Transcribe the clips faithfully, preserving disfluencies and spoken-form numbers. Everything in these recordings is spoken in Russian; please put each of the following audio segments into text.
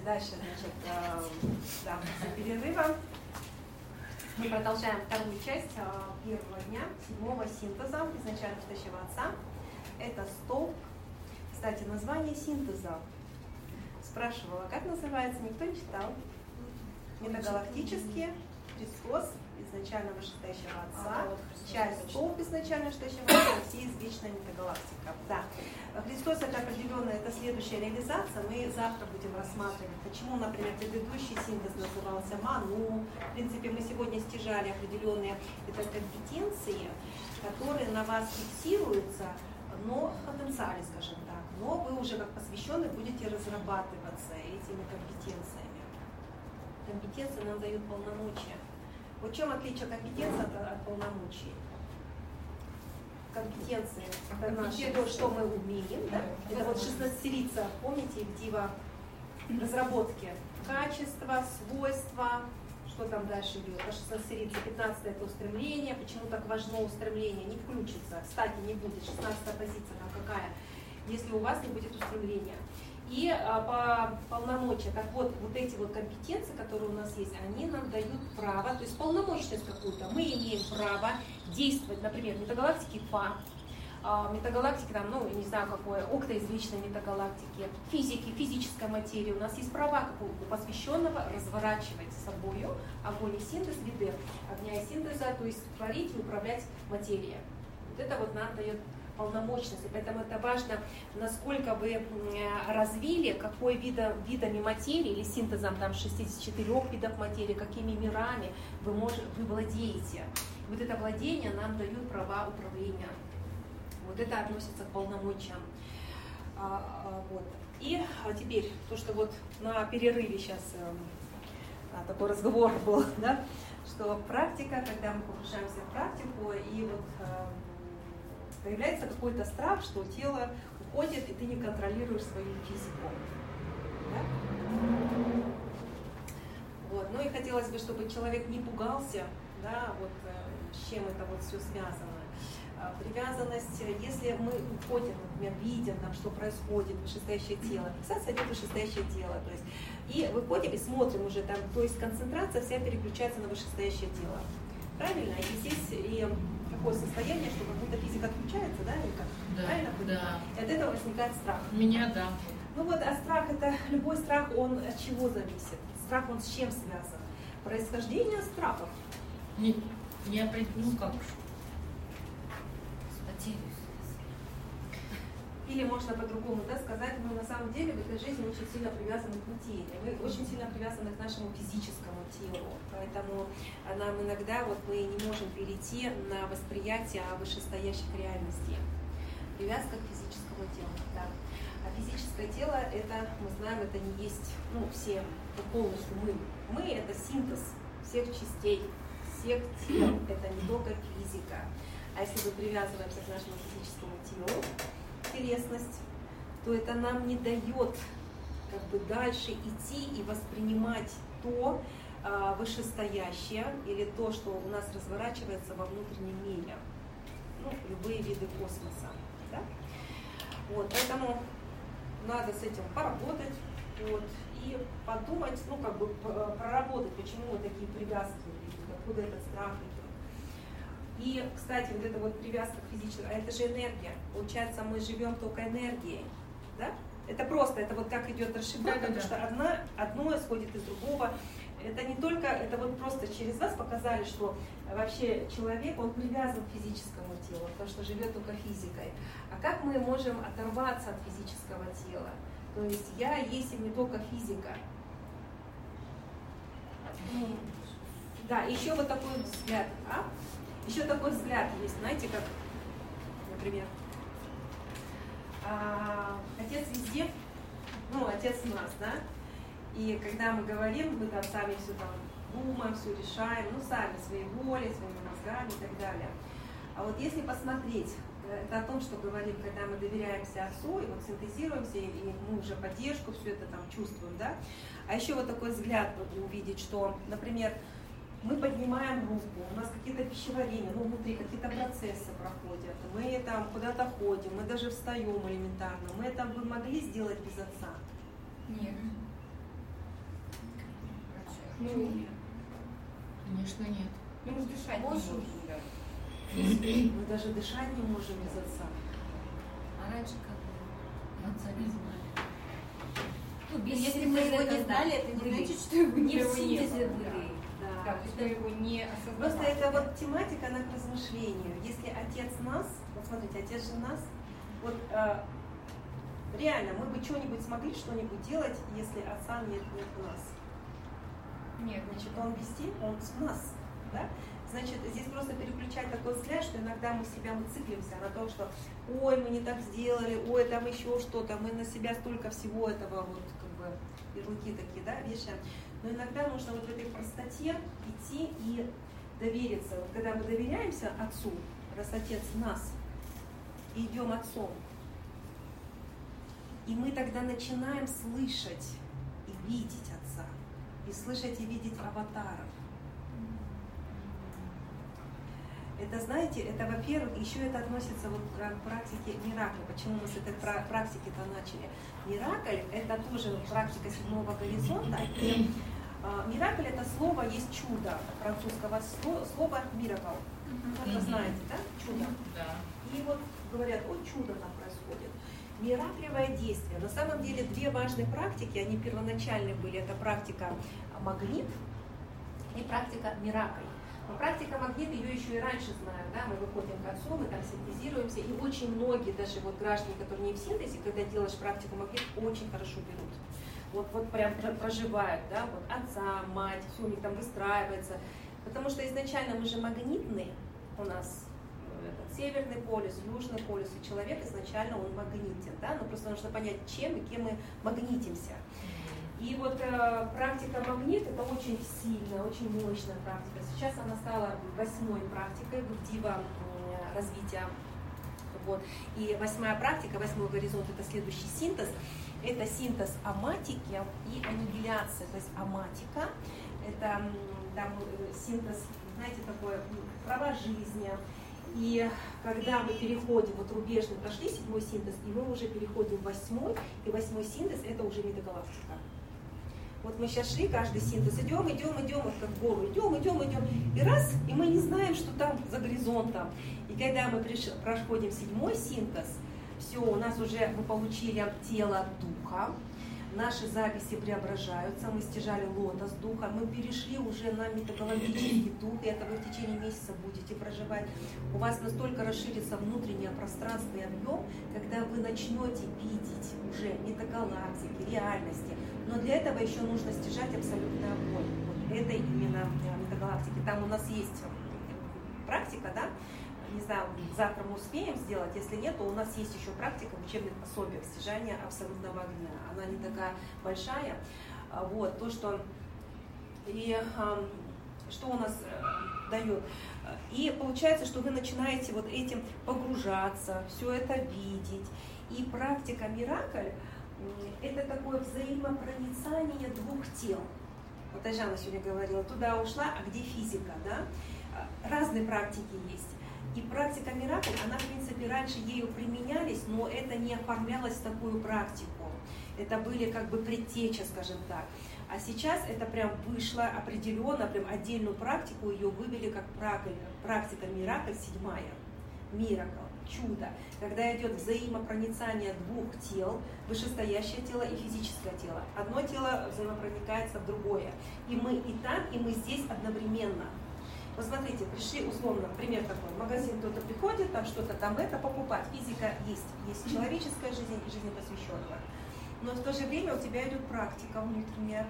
дальше, значит, да, после перерыва. Мы продолжаем вторую часть первого дня, седьмого синтеза изначально Чтящего Отца. Это столб. Кстати, название синтеза. Спрашивала, как называется, никто не читал. Метагалактические, Христос, изначально Вышестоящего Отца, а, вот часть столб изначально Вышестоящего Отца, все из вечной метагалактика. Да. Христос это определенная, это следующая реализация. Мы завтра будем рассматривать, почему, например, предыдущий синтез назывался Ману. В принципе, мы сегодня стяжали определенные это компетенции, которые на вас фиксируются, но в потенциале, скажем так. Но вы уже как посвященные будете разрабатываться этими компетенциями. Компетенции нам дают полномочия. Вот в чем отличие компетенции от, от полномочий? Компетенции – это наше, то, что мы умеем. Да? Это вот шестнадцатерица, помните, в Дива разработки. Качество, свойства, что там дальше идет. А шестнадцатерица, пятнадцатое – это устремление. Почему так важно устремление? Не включится. Кстати, не будет. шестнадцатая позиция там какая? Если у вас не будет устремления. И а, по полномочиям, так вот, вот эти вот компетенции, которые у нас есть, они нам дают право, то есть полномочность какую-то. Мы имеем право действовать, например, в метагалактике Фа, а, метагалактики, там, ну, не знаю какое, окта из вечной метагалактики, физики, физической материи. У нас есть права у посвященного разворачивать собою огонь и синтез, виды огня и синтеза, то есть творить и управлять материей. Вот это вот нам дает полномочности, поэтому это важно, насколько вы развили, какой видом, видами материи или синтезом там шестьдесят четыре видов материи, какими мирами вы, можете, вы владеете. Вот это владение нам дают права управления. Вот это относится к полномочиям. А, а, вот. И а теперь то, что вот на перерыве сейчас а, такой разговор был, да, что практика, когда мы погружаемся в практику и вот а, появляется какой-то страх, что тело уходит, и ты не контролируешь свою физику. Да? Вот. Ну и хотелось бы, чтобы человек не пугался, да, вот, с чем это вот все связано. Привязанность, если мы уходим, например, видим, там, что происходит, вышестоящее тело, фиксация идет вышестоящее тело, то есть, и выходим и смотрим уже там, то есть концентрация вся переключается на вышестоящее тело. Правильно? И здесь и такое состояние, что как будто физика отключается, да, или как? Да, правильно? Да. И от этого возникает страх. У меня, да. Ну вот, а страх, это любой страх, он от чего зависит? Страх, он с чем связан? Происхождение страхов. Не, не определю, ну как уж. Или можно по-другому, да, сказать, мы на самом деле в этой жизни очень сильно привязаны к материи, мы очень сильно привязаны к нашему физическому телу, поэтому нам иногда вот мы не можем перейти на восприятие вышестоящих реальностей. Привязка к физическому телу, да. А физическое тело, это, мы знаем, это не есть, ну, все, полностью мы. Мы – это синтез всех частей, всех тел, это не только физика. А если мы привязываемся к нашему физическому телу, телесность, то это нам не дает как бы дальше идти и воспринимать то а, вышестоящее или то, что у нас разворачивается во внутреннем мире, ну, любые виды космоса. Да? Вот, поэтому надо с этим поработать, вот, и подумать, ну, как бы проработать, почему вот такие привязки, откуда этот страх идет. И, кстати, вот эта вот привязка к физическому, а это же энергия. Получается, мы живем только энергией. Да? Это просто, это вот как идет расшифровка, да, да, потому да. что одна, одно исходит из другого. Это не только, это вот просто через вас показали, что вообще человек, он привязан к физическому телу, потому что живет только физикой. А как мы можем оторваться от физического тела? То есть я есть и не только физика. Да, еще вот такой взгляд. А? Еще такой взгляд есть, знаете, как, например, а, отец везде, ну, отец у нас, да, и когда мы говорим, мы там сами все там думаем, все решаем, ну, сами, своей волей, своими мозгами и так далее. А вот если посмотреть, это о том, что говорим, когда мы доверяемся Отцу, и вот синтезируемся, и мы уже поддержку, все это там чувствуем, да, а еще вот такой взгляд вот, увидеть, что, например, мы поднимаем руку, у нас какие-то пищеварения, ну, внутри какие-то процессы проходят, мы там куда-то ходим, мы даже встаем элементарно, мы это бы могли сделать без Отца? Нет. Ну, нет. Конечно, нет. Ну, мы дышать не Можем. можем, да. Мы даже дышать не можем без отца. А раньше как было? Отца не знали. Ну, без Если синтеза мы его не тогда знали, это не были. значит, что его Не в его не синтезе было. были. Да. Да, то есть мы его не осознавали. Просто это вот тематика, она к размышлению. Если отец нас, вот смотрите, отец же нас, вот э, реально, мы бы что-нибудь смогли что-нибудь делать, если отца нет, нет у нас. Нет, Значит, он вести, он с нас, да? Значит, здесь просто переключать такой взгляд, что иногда мы себя мы циклимся на том, что ой, мы не так сделали, ой, там еще что-то, мы на себя столько всего этого, вот как бы ярлыки такие, да, вешаем. Но иногда нужно вот в этой простоте идти и довериться. Вот когда мы доверяемся Отцу, раз Отец нас, и идем Отцом, и мы тогда начинаем слышать и видеть Отца, и слышать и видеть аватаров. Это, знаете, это, во-первых, еще это относится вот к практике Миракля. Почему мы с этой практики-то начали? Миракль – это тоже практика седьмого горизонта. И э, Миракль – это слово, есть чудо французского слова «miracle». Вы знаете, да? Чудо. Да. И вот говорят, ой, чудо там происходит. Мираклевое действие. На самом деле две важные практики, они первоначальные были. Это практика магнит и практика Миракль. Но практика магнит, ее еще и раньше знают, да, мы выходим к Отцу, мы там синтезируемся, и очень многие, даже вот граждане, которые не в синтезе, когда делаешь практику магнит, очень хорошо берут. Вот, вот прям проживают, да, вот отца, мать, все у них там выстраивается. Потому что изначально мы же магнитные, у нас этот, северный полюс, южный полюс, и человек изначально он магнитен, да, но просто нужно понять, чем и кем мы магнитимся. И вот э, практика магнит это очень сильная, очень мощная практика. Сейчас она стала восьмой практикой в дива э, развития. Вот. И восьмая практика, восьмой горизонт это следующий синтез. Это синтез аматики и аннигиляция. То есть аматика это там, синтез, знаете, такое права жизни. И когда мы переходим, вот рубежный прошли седьмой синтез, и мы уже переходим в восьмой, и восьмой синтез это уже метагалактика. Вот мы сейчас шли, каждый синтез, идем, идем, идем, вот как в гору, идем, идем, идем, и раз, и мы не знаем, что там за горизонтом. И когда мы приш... проходим седьмой синтез, все, у нас уже, мы получили тело духа, наши записи преображаются, мы стяжали лотос духа, мы перешли уже на метагалактический дух, и это вы в течение месяца будете проживать. У вас настолько расширится внутреннее пространство и объем, когда вы начнете видеть уже метагалактики, реальности. Но для этого еще нужно стяжать абсолютный огонь. Вот этой именно метагалактики. Там у нас есть практика, да? Не знаю, завтра мы успеем сделать, если нет, то у нас есть еще практика в учебных пособиях стяжания абсолютного огня. Она не такая большая. Вот, то, что, и, что у нас дает. И получается, что вы начинаете вот этим погружаться, все это видеть. И практика Миракль – это такое взаимопроницание двух тел. Вот Айжана сегодня говорила, туда ушла, а где физика, да? Разные практики есть. И практика Миракль, она, в принципе, раньше ею применялись, но это не оформлялось в такую практику. Это были как бы предтечи, скажем так. А сейчас это прям вышло определенно, прям отдельную практику ее вывели как практика Миракль седьмая. Миракл, чудо. Когда идет взаимопроницание двух тел, вышестоящее тело и физическое тело. Одно тело взаимопроникается в другое. И мы и там, и мы здесь одновременно. Вот смотрите, пришли условно, пример такой, в магазин кто-то приходит, там что-то там это покупать, физика есть, есть человеческая жизнь и жизнь посвященного. Но в то же время у тебя идет практика внутренняя.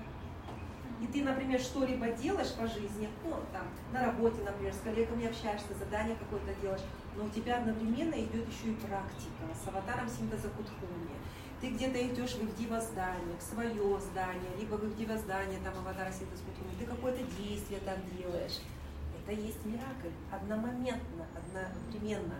И ты, например, что-либо делаешь по жизни, ну, там, на работе, например, с коллегами общаешься, задание какое-то делаешь, но у тебя одновременно идет еще и практика с аватаром синтеза Кутхуни. Ты где-то идешь в Ивдива-здание, в свое здание, либо в Ивдива-здание, там, аватара синтеза Кутхуни, ты какое-то действие там делаешь. Это есть Миракль, одномоментно, одновременно.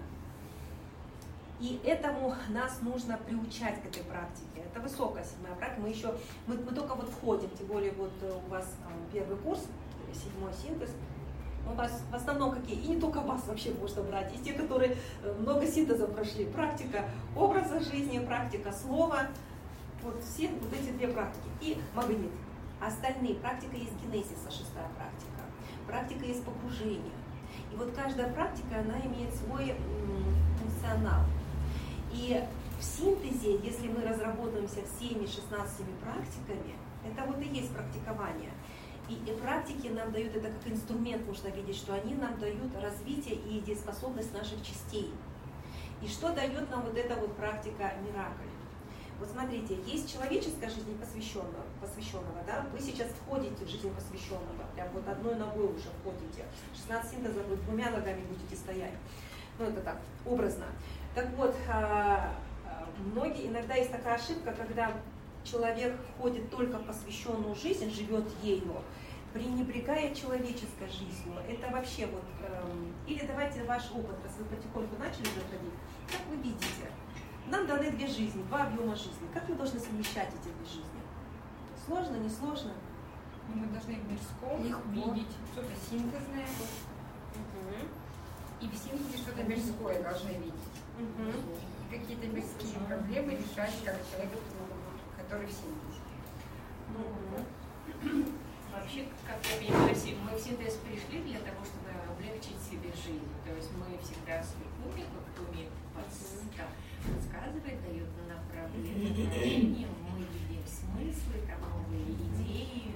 И этому нас нужно приучать к этой практике. Это высокая седьмая практика. Мы еще, мы, мы только вот входим, тем более вот у вас первый курс, седьмой синтез. У вас в основном какие? И не только вас вообще можно брать. И те, которые много синтезов прошли. Практика образа жизни, практика слова. Вот все вот эти две практики. И магнит. Остальные, практика есть генезиса, шестая практика, практика есть погружения. И вот каждая практика, она имеет свой м, функционал. И в синтезе, если мы разработаемся всеми шестнадцатью практиками, это вот и есть практикование. И, и практики нам дают, это как инструмент, можно видеть, что они нам дают развитие и дееспособность наших частей. И что дает нам вот эта вот практика миракль? Вот смотрите, есть человеческая жизнь посвященного, посвященного, да? Вы сейчас входите в жизнь посвященного, прям вот одной ногой уже входите, шестнадцать синтезов, вы двумя ногами будете стоять. Ну это так, образно. Так вот, многие, иногда есть такая ошибка, когда человек входит только в посвященную жизнь, живет ею, пренебрегая человеческой жизнью. Это вообще вот, эм, или давайте ваш опыт, раз вы потихоньку начали заходить, как вы видите, нам даны две жизни, два объема жизни. Как мы должны совмещать эти две жизни? Сложно, не сложно? Мы должны в мирском Легко. видеть что-то синтезное. Угу. И в синтезе что-то мирское должны видеть. Угу. И какие-то мирские проблемы решать как человек, который в синтезе. Угу. Вообще, как я понимаю, мы в синтез пришли для того, чтобы облегчить себе жизнь. То есть мы всегда с Викуми, как умеет подсказывает, дает направление, мы видим смыслы, там новые идеи.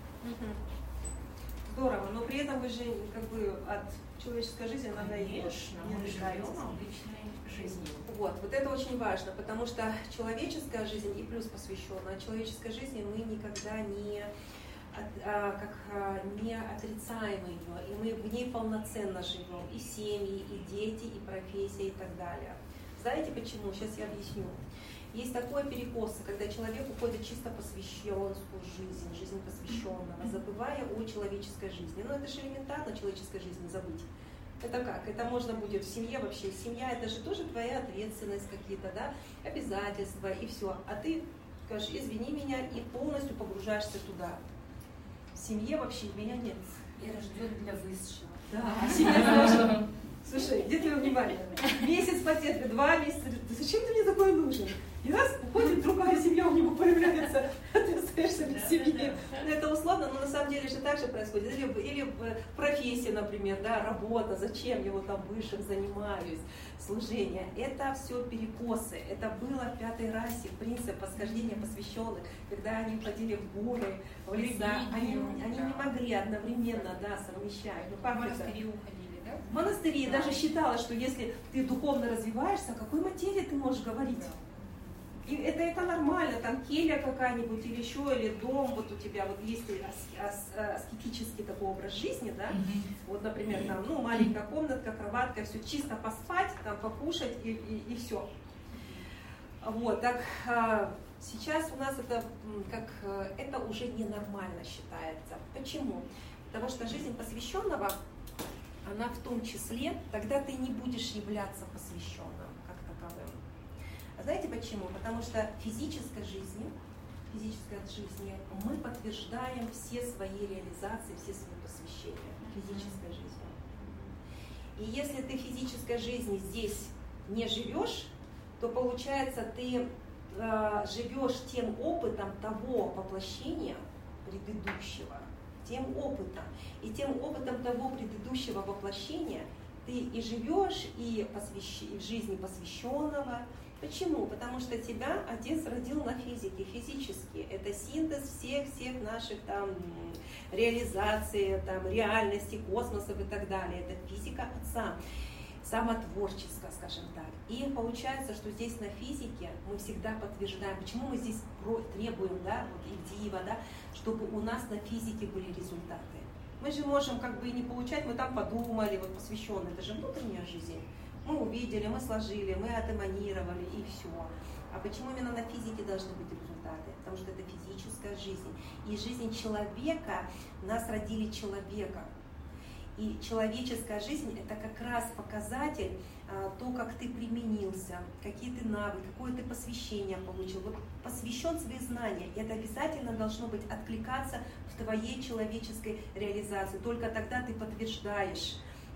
Здорово, но при этом вы же как бы от человеческой жизни надо и Конечно, мы живем обычной жизнью. Вот, вот это очень важно, потому что человеческая жизнь и плюс посвященная человеческой жизни мы никогда не, а, как, а, не отрицаем ее, и мы в ней полноценно живем, и семьи, и дети, и профессия, и так далее. Знаете почему? Сейчас я объясню. Есть такое перекос, когда человек уходит чисто посвященную жизнь, жизнь посвященного, забывая о человеческой жизни. Но это же элементарно человеческой жизни забыть. Это как? Это можно будет в семье вообще. Семья это же тоже твоя ответственность какие-то, да, обязательства и все. А ты скажешь, извини меня, и полностью погружаешься туда. В семье вообще меня нет. И рожден для высшего. Да, а семья тоже. Слушай, где твое внимание? Месяц потет, два месяца. Зачем ты мне такой нужен? И раз уходит другая семья, у него появляется, а ты остаешься без семьи. Ну, это условно, но на самом деле же так же происходит. Или, или профессия, например, да, работа, зачем я вот там высшим занимаюсь, служение. Это все перекосы. Это было в пятой расе, принцип восхождения посвященных, когда они уходили в горы, в леса. Они, они не могли одновременно, да, совмещать. Ну, как В это? монастыри уходили, да? В монастыре Да. даже считалось, что если ты духовно развиваешься, о какой материи ты можешь говорить? Да. И это, это нормально, там келья какая-нибудь или еще, или дом, вот у тебя вот есть ас, ас, аскетический такой образ жизни, да, вот, например, там, ну, маленькая комнатка, кроватка, все чисто поспать, там, покушать и, и, и все. Вот, так, сейчас у нас это, как, это уже ненормально считается. Почему? Потому что жизнь посвященного, она в том числе, тогда ты не будешь являться посвященным как таковым. А знаете почему? Потому что физической жизнью, физической жизни мы подтверждаем все свои реализации, все свои посвящения физической жизни. И если ты физической жизни здесь не живешь, то получается ты э, живешь тем опытом того воплощения предыдущего, тем опытом. И тем опытом того предыдущего воплощения ты и живешь, и, посвящ... и в жизни посвященного. Почему? Потому что тебя Отец родил на физике, физически. Это синтез всех-всех наших там реализаций, там, реальности, космосов и так далее. Это физика Отца, самотворческая, скажем так. И получается, что здесь на физике мы всегда подтверждаем, почему мы здесь требуем, да, вот и дива, да, чтобы у нас на физике были результаты. Мы же можем как бы и не получать, мы там подумали, вот посвященные, это же внутренняя жизнь. Мы увидели, мы сложили, мы отэманировали и все. А почему именно на физике должны быть результаты? Потому что это физическая жизнь. И жизнь человека, нас родили человека. И человеческая жизнь это как раз показатель, то, как ты применился, какие ты навыки, какое ты посвящение получил. Вот посвящен свои знания. И это обязательно должно быть откликаться в твоей человеческой реализации. Только тогда ты подтверждаешь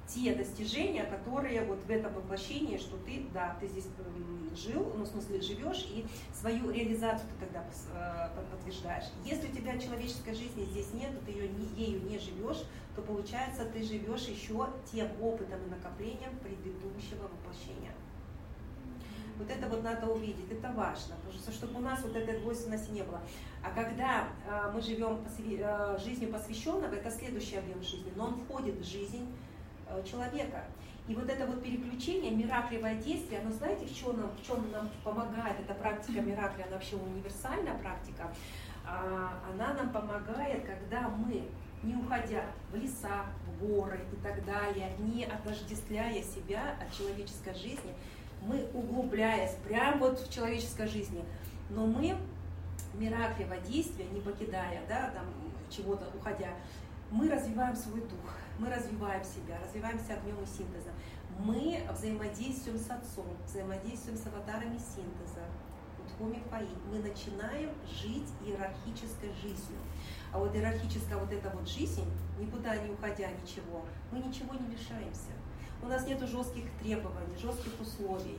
те достижения, которые вот в этом воплощении, что ты, да, ты здесь жил, ну, в смысле, живешь, и свою реализацию ты тогда подтверждаешь. Если у тебя человеческой жизни здесь нет, ты ее, ею не живешь, то получается, ты живешь еще тем опытом и накоплением предыдущего воплощения. Вот это вот надо увидеть, это важно, потому что чтобы у нас вот этой двойственности не было. А когда э, мы живем посвя- э, жизнью посвященного, это следующий объем жизни, но он входит в жизнь э, человека. И вот это вот переключение, мираклевое действие, оно знаете, в чем нам, в чем нам помогает? Эта практика миракля, она вообще универсальная практика. А, она нам помогает, когда мы, не уходя в леса, в горы и так далее, не отождествляя себя от человеческой жизни, мы, углубляясь прямо вот в человеческой жизни, но мы, мираклевое действие, не покидая, да, там, чего-то уходя, мы развиваем свой дух, мы развиваем себя, развиваемся огнем и синтезом. Мы взаимодействуем с Отцом, взаимодействуем с аватарами синтеза. Мы начинаем жить иерархической жизнью. А вот иерархическая вот эта вот жизнь, никуда не уходя ничего, мы ничего не лишаемся. У нас нет жестких требований, жестких условий.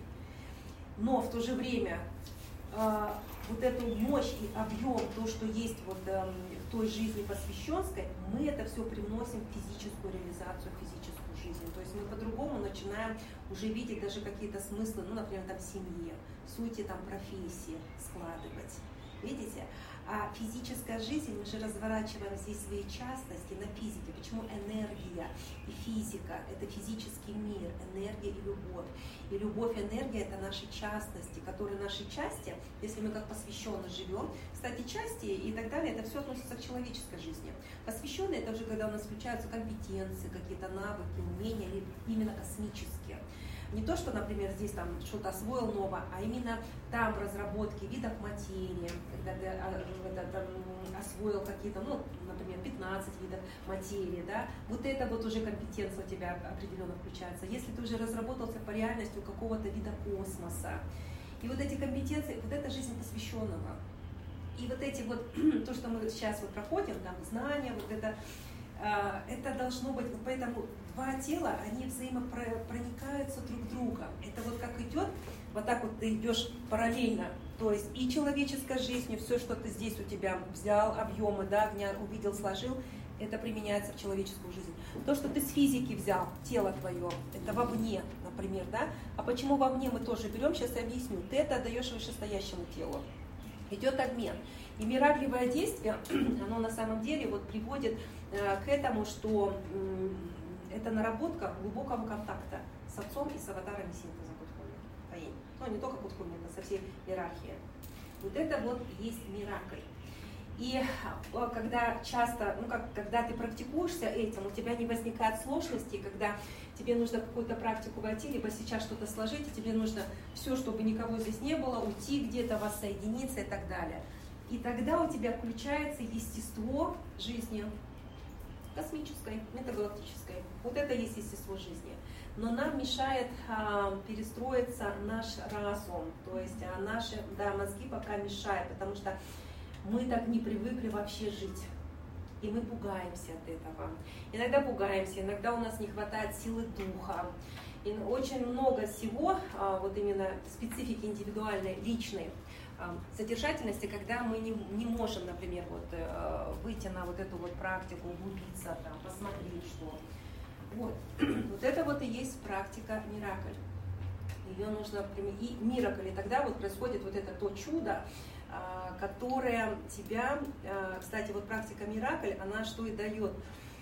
Но в то же время э, вот эту мощь и объем, то, что есть вот, э, в той жизни посвященской, мы это все привносим в физическую реализацию, физическую жизнь. То есть мы по-другому начинаем уже видеть даже какие-то смыслы, ну, например, там семье, сути там профессии складывать. Видите? А физическая жизнь, мы же разворачиваем здесь свои частности на физике. Почему энергия и физика – это физический мир, энергия и любовь. И любовь, энергия – это наши частности, которые наши части, если мы как посвященно живем. Кстати, части и так далее, это все относится к человеческой жизни. Посвященные – это уже когда у нас включаются компетенции, какие-то навыки, умения, или именно космические. Не то, что, например, здесь там что-то освоил новое, а именно там в разработке видов материи, когда ты это, там, освоил какие-то, ну, например, пятнадцать видов материи, да, вот это вот уже компетенция у тебя определенно включается. Если ты уже разработался по реальности у какого-то вида космоса, и вот эти компетенции, вот это жизнь посвященного. И вот эти вот, то, что мы сейчас вот проходим, там, знания, вот это, это должно быть, поэтому два тела, они взаимопроникаются друг друга. Это вот как идет, вот так вот ты идешь параллельно, то есть и человеческой жизнью, все, что ты здесь у тебя взял, объемы, да, огня увидел, сложил, это применяется в человеческую жизнь. То, что ты с физики взял, тело твое, это вовне, например, да, а почему вовне мы тоже берем, сейчас я объясню, ты это отдаешь вышестоящему телу. Идет обмен. И мираклевое действие, оно на самом деле вот приводит э, к этому, что э, это наработка глубокого контакта с Отцом и с аватарами синтеза Кудхуми. Ну, не только Кудхуми, но со всей иерархией. Вот это вот есть миракль. И когда часто, ну как, когда ты практикуешься этим, у тебя не возникает сложности, когда тебе нужно какую-то практику войти, либо сейчас что-то сложить, и тебе нужно все, чтобы никого здесь не было, уйти где-то, воссоединиться и так далее. И тогда у тебя включается естество жизни, космической, метагалактической. Вот это есть естество жизни. Но нам мешает а, перестроиться наш разум, то есть а, наши да, мозги пока мешают, потому что мы так не привыкли вообще жить. И мы пугаемся от этого. Иногда пугаемся, иногда у нас не хватает силы духа. И очень много всего, а, вот именно специфики индивидуальной, личной, а, содержательности, когда мы не, не можем, например, вот, э, выйти на вот эту вот практику, углубиться, там, посмотреть, что. Вот. Вот это вот и есть практика миракль. Ее нужно применить. И миракль, и тогда вот происходит вот это то чудо, которая тебя, кстати, вот практика миракль, она что и дает?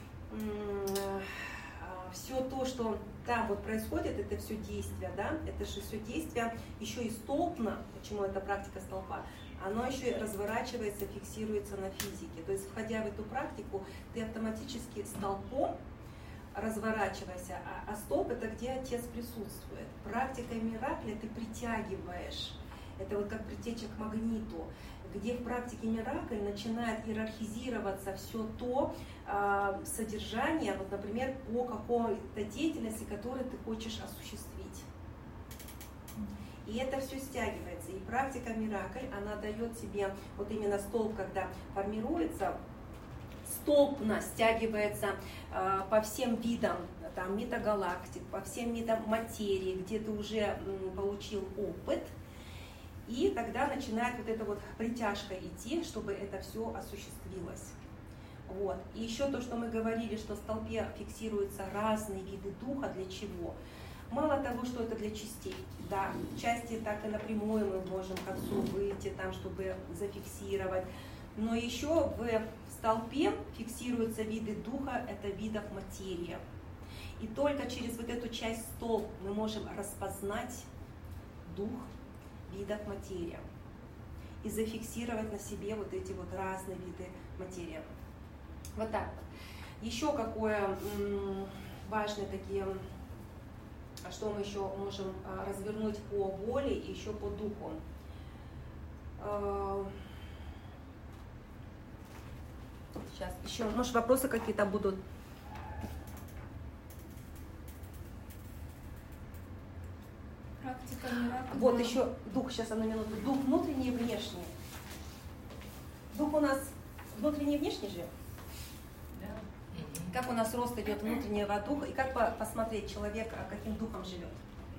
Все то, что там вот происходит, это все действие, да, это же все действие еще и столпно, почему это практика столпа, оно еще и разворачивается, фиксируется на физике. То есть, входя в эту практику, ты автоматически столпом разворачивайся, а, а столб это где Отец присутствует. Практикой миракля ты притягиваешь. Это вот как притеча к магниту, где в практике миракль начинает иерархизироваться все то э, содержание, вот, например, по какой-то деятельности, которую ты хочешь осуществить. И это все стягивается. И практика миракль, она дает тебе вот именно столб, когда формируется, столпно стягивается э, по всем видам там, метагалактик, по всем видам материи, где ты уже м, получил опыт, и тогда начинает вот эта вот притяжка идти, чтобы это все осуществилось. Вот. И еще то, что мы говорили, что в столпе фиксируются разные виды духа, для чего? Мало того, что это для частей, да, части так и напрямую мы можем к отцу выйти, там, чтобы зафиксировать, но еще в столпе фиксируются виды духа, это видов материи. И только через вот эту часть столб мы можем распознать дух видов материи и зафиксировать на себе вот эти вот разные виды материи. Вот так вот. Еще какое м, важные такие, что мы еще можем а, развернуть по воле и еще по духу. А, сейчас еще, может, вопросы какие-то будут? Практика не рак. Вот да. Еще дух, сейчас одну минуту. Дух внутренний и внешний. Дух у нас внутренний и внешний же? Как у нас рост идет внутреннего духа, и как по посмотреть человека, каким духом живет.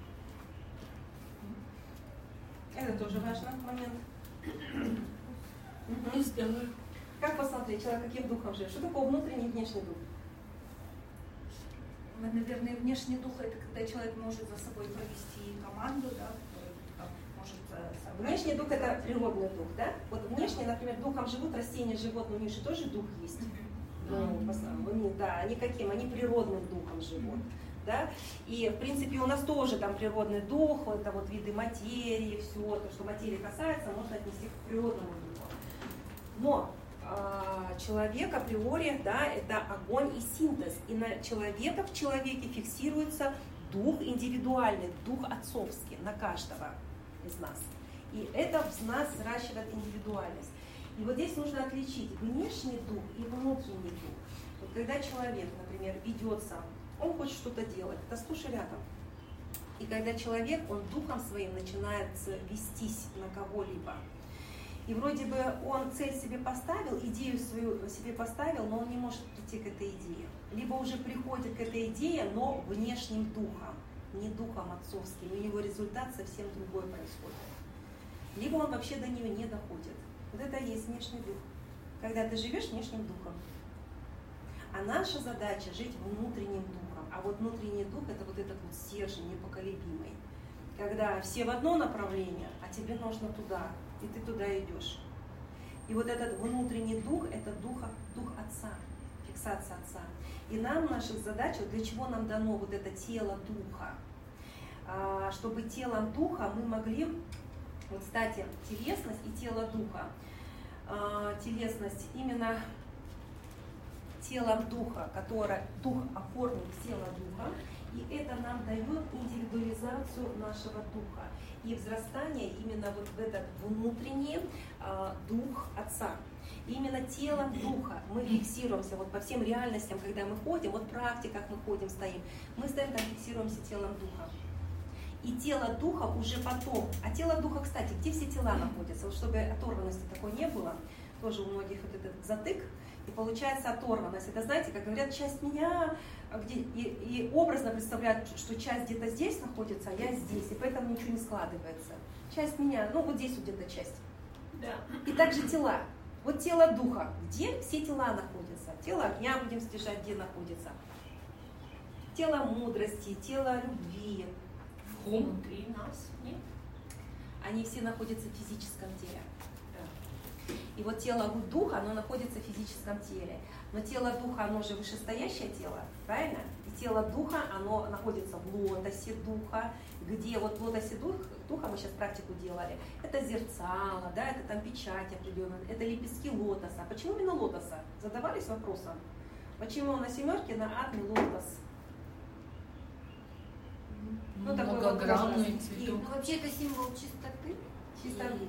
Это тоже важный момент. Угу. Как посмотреть человека, каким духом живет? Что такое внутренний и внешний дух? Наверное, внешний дух — это когда человек может за собой провести команду, да, может собрать. Внешний дух — это природный дух, да? Вот внешний, например, духом живут растения, животные, у них же тоже дух есть. Ну, они, да, они каким? Они природным духом живут. Да? И, в принципе, у нас тоже там природный дух, это вот виды материи, все, то, что материи касается, можно отнести к природному духу. Но э, человек априори, да, это огонь и синтез. И на человека в человеке фиксируется дух индивидуальный, дух отцовский на каждого из нас. И это в нас взращивает индивидуальность. И вот здесь нужно отличить внешний дух и внутренний дух. Вот когда человек, например, ведется, он хочет что-то делать, это слушай рядом. И когда человек, он духом своим начинает вестись на кого-либо. И вроде бы он цель себе поставил, идею свою себе поставил, но он не может прийти к этой идее. Либо уже приходит к этой идее, но внешним духом, не духом отцовским, у него результат совсем другой происходит. Либо он вообще до нее не доходит. Вот это и есть внешний дух. Когда ты живешь внешним духом. А наша задача жить внутренним духом. А вот внутренний дух — это вот этот вот стержень непоколебимый. Когда все в одно направление, а тебе нужно туда, и ты туда идешь. И вот этот внутренний дух — это дух, дух Отца, фиксация Отца. И нам, наша задача, для чего нам дано вот это тело духа? Чтобы телом духа мы могли... Вот, кстати, телесность и тело духа. Э, телесность именно телом духа, которое дух оформит в тело духа, и это нам дает индивидуализацию нашего духа и взрастание именно вот в этот внутренний э, дух Отца. И именно телом духа мы фиксируемся вот по всем реальностям, когда мы ходим, вот в практиках мы ходим, стоим, мы стоим там, фиксируемся телом духа. И тело духа уже потом. А тело духа, кстати, где все тела находятся? Вот чтобы оторванности такой не было, тоже у многих вот этот затык, и получается оторванность. Это, знаете, как говорят, часть меня, где, и, и образно представляют, что часть где-то здесь находится, а я здесь, и поэтому ничего не складывается. Часть меня, ну вот здесь вот где-то часть. Да. И также тела. Вот тело духа, где все тела находятся? Тело огня будем стяжать, где находится? Тело мудрости, тело любви. Внутри нас, нет? Они все находятся в физическом теле. Да. И вот тело духа, оно находится в физическом теле. Но тело духа, оно же вышестоящее тело, правильно? И тело духа, оно находится в лотосе духа, где вот в лотосе дух, духа, мы сейчас практику делали, это зерцало, да, это там печать определенная, это лепестки лотоса. Почему именно лотоса? Задавались вопросом? Почему на семерке на атме лотос? Ну, многогранный цветок. Ну, вообще это символ чистоты. Чистоты.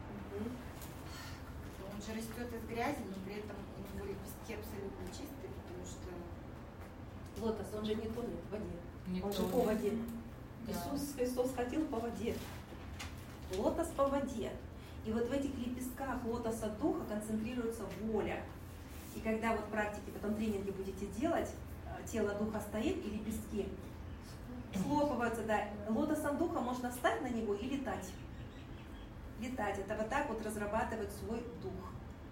Он же растет из грязи, но при этом у него лепестки абсолютно чистые, потому что лотос, он же не тонет в воде. Не он тонет. же по воде. Да. Иисус Христос ходил по воде. Лотос по воде. И вот в этих лепестках лотоса духа концентрируется воля. И когда вот практики, потом тренинги будете делать, тело духа стоит и лепестки схлопываются, да. Лотосом духа можно встать на него и летать. Летать. Это вот так вот разрабатывает свой дух.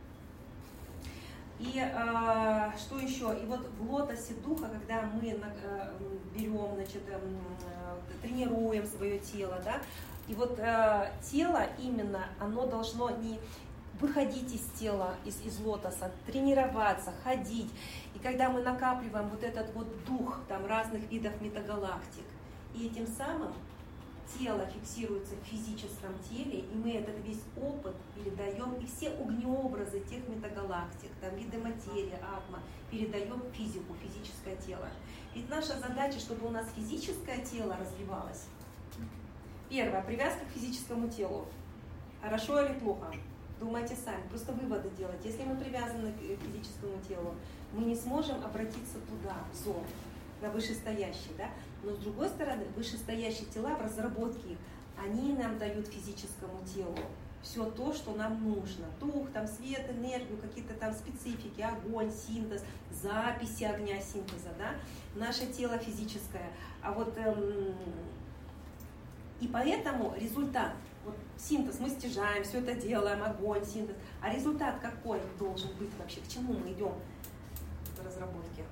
И э, что еще? И вот в лотосе духа, когда мы э, берем, значит, э, тренируем свое тело, да, и вот э, тело именно, оно должно не выходить из тела, из, из лотоса, тренироваться, ходить. И когда мы накапливаем вот этот вот дух там разных видов метагалактик, и этим самым тело фиксируется в физическом теле, и мы этот весь опыт передаем, и все огнеобразы тех метагалактик, там виды материи, атма, передаем в физику, физическое тело. Ведь наша задача, чтобы у нас физическое тело развивалось. Первое, привязка к физическому телу. Хорошо или плохо? Думайте сами, просто выводы делать. Если мы привязаны к физическому телу, мы не сможем обратиться туда, в зон, на вышестоящий, да? Но с другой стороны, вышестоящие тела в разработке, они нам дают физическому телу все то, что нам нужно. Дух, там, свет, энергию, какие-то там специфики, огонь, синтез, записи огня, синтеза, да? Наше тело физическое. А вот эм, и поэтому результат, вот синтез мы стяжаем, все это делаем, огонь, синтез. А результат какой должен быть вообще? К чему мы идем в разработке?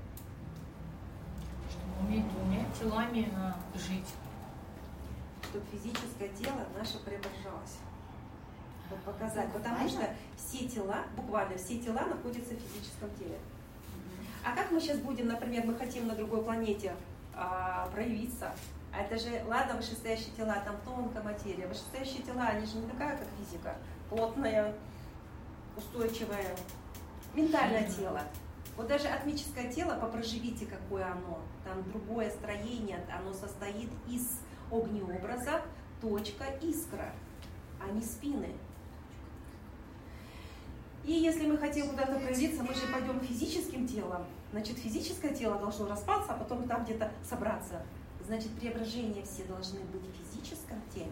Чтобы уметь двумя телами а, жить. Чтобы физическое тело наше преображалось. Вот показать. Потому что все тела, буквально все тела находятся в физическом теле. А как мы сейчас будем, например, мы хотим на другой планете а, проявиться? А это же, ладно, вышестоящие тела, там тонкая материя. Вышестоящие тела, они же не такая, как физика. Плотная, устойчивая. Ментальное тело. Вот даже атмическое тело, попроживите, какое оно. Там другое строение, оно состоит из огнеобраза, точка, искра, а не спины. И если мы хотим куда-то проявиться, мы же пойдем физическим телом. Значит, физическое тело должно распаться, а потом там где-то собраться. Значит, преображения все должны быть в физическом теле.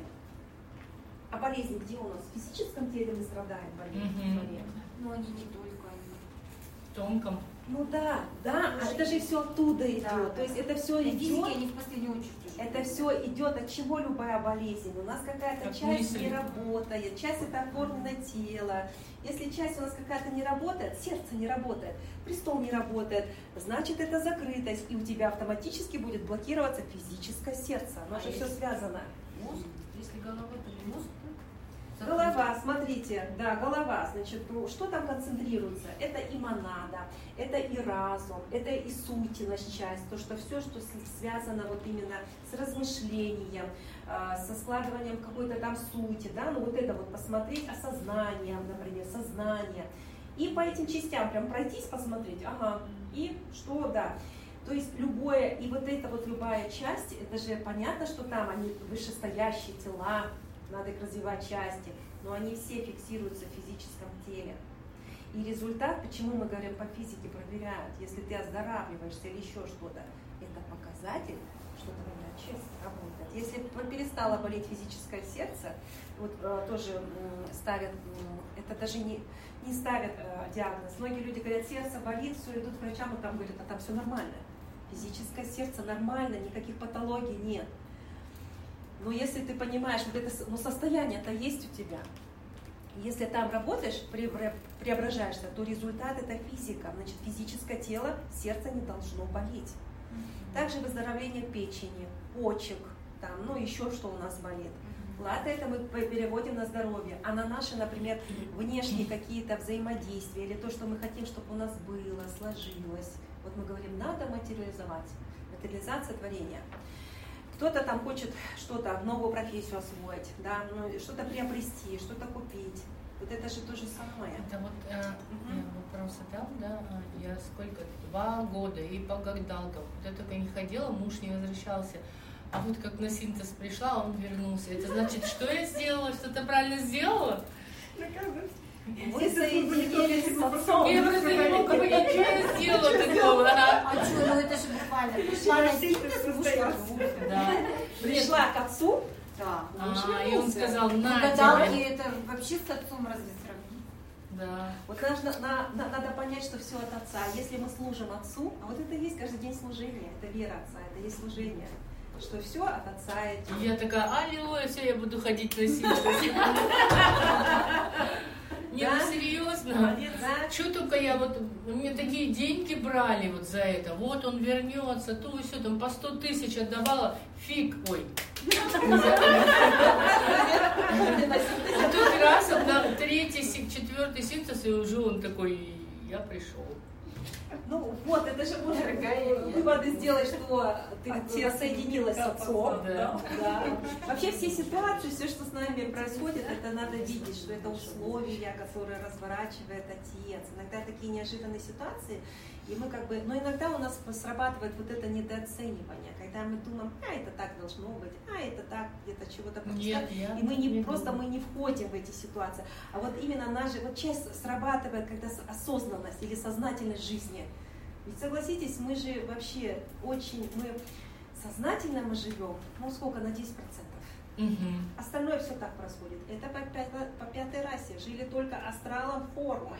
А болезни где у нас? В физическом теле мы страдаем болезнью. Mm-hmm. Но они не только они. В тонком. Ну да, да, а это же все оттуда идет. Да, То есть это все физики, идет. они в последнюю очередь. Это все идет, от чего любая болезнь. У нас какая-то Как часть мысль. не работает, часть это оформлено тело. Если часть у нас какая-то не работает, сердце не работает, престол не работает, значит это закрытость, и у тебя автоматически будет блокироваться физическое сердце. Оно А же если- все связано. Мозг. Если голова, то не мозг. Голова, смотрите, да, голова, значит, ну, что там концентрируется? Это и монада, это и разум, это и сутенность часть, то, что все, что связано вот именно с размышлением, э, со складыванием какой-то там сути, да, ну вот это вот посмотреть осознанием, например, сознание, и по этим частям прям пройтись, посмотреть, ага, и что, да. То есть любое, и вот эта вот любая часть, это же понятно, что там они вышестоящие тела, надо их развивать части, но они все фиксируются в физическом теле. И результат, почему мы говорим по физике, проверяют, если ты оздоравливаешься или еще что-то, это показатель, что твоя часть работает. Если перестало болеть физическое сердце, вот э, тоже э, ставят, э, это даже не, не ставят э, диагноз. Многие люди говорят, сердце болит, все, идут к врачам, и там говорят, а там все нормально. Физическое сердце нормально, никаких патологий нет. Но если ты понимаешь, вот это ну, состояние-то есть у тебя, если там работаешь, преображаешься, то результат это физика. Значит, физическое тело, сердце не должно болеть. Также выздоровление печени, почек, там, ну еще что у нас болит. Ладно, это мы переводим на здоровье, а на наши, например, внешние какие-то взаимодействия или то, что мы хотим, чтобы у нас было, сложилось. Вот мы говорим, надо материализовать. Материализация творения. Кто-то там хочет что-то, новую профессию освоить, да, ну, что-то приобрести, что-то купить. Вот это же то же самое. Это вот э, я вопрос задам, да, я сколько, два года и по гадалкам, вот я только не ходила, муж не возвращался, а вот как на синтез пришла, он вернулся. Это значит, что я сделала, что-то правильно сделала? Вы соединились с отцом. Я просто не могу понять, что я сделала такого. А что, ну это же буквально пришла на синтез, вышла. Да. Пришла к отцу, Да. А, и он сказал, на, Гадалки это вообще с отцом разве сравнить? Да. Вот нужно, на, на, надо понять, что все от Отца. Если мы служим Отцу, а вот это и есть каждый день служение, это вера Отца, это есть служение. Что все от Отца идет. И я такая, аллилуйя, все, я буду ходить на синтез. Не, ну серьезно. Что только я вот, мне такие деньги брали вот за это. Вот он вернется, то и все, там по сто тысяч отдавала. Фиг, ой. А тут раз, на третий, четвертый синтез, и уже он такой, я пришел. Ну вот, это же можно выводы сделать, что ты соединилась с Отцом. Да. Да. Вообще все ситуации, все, что с нами происходит, это надо видеть, что это условия, которые разворачивает Отец. Иногда такие неожиданные ситуации, и мы как бы, но иногда у нас срабатывает вот это недооценивание, когда мы думаем, а это так должно быть, а это так где-то чего-то прочитать, и мы не, не просто мы не входим в эти ситуации, а вот именно наша вот часть срабатывает, когда осознанность или сознательность жизни. Ведь согласитесь, мы же вообще очень, мы сознательно мы живем, ну сколько, на десять процентов. Угу. Остальное все так происходит. Это по пятой, по пятой расе, жили только астралом, формой.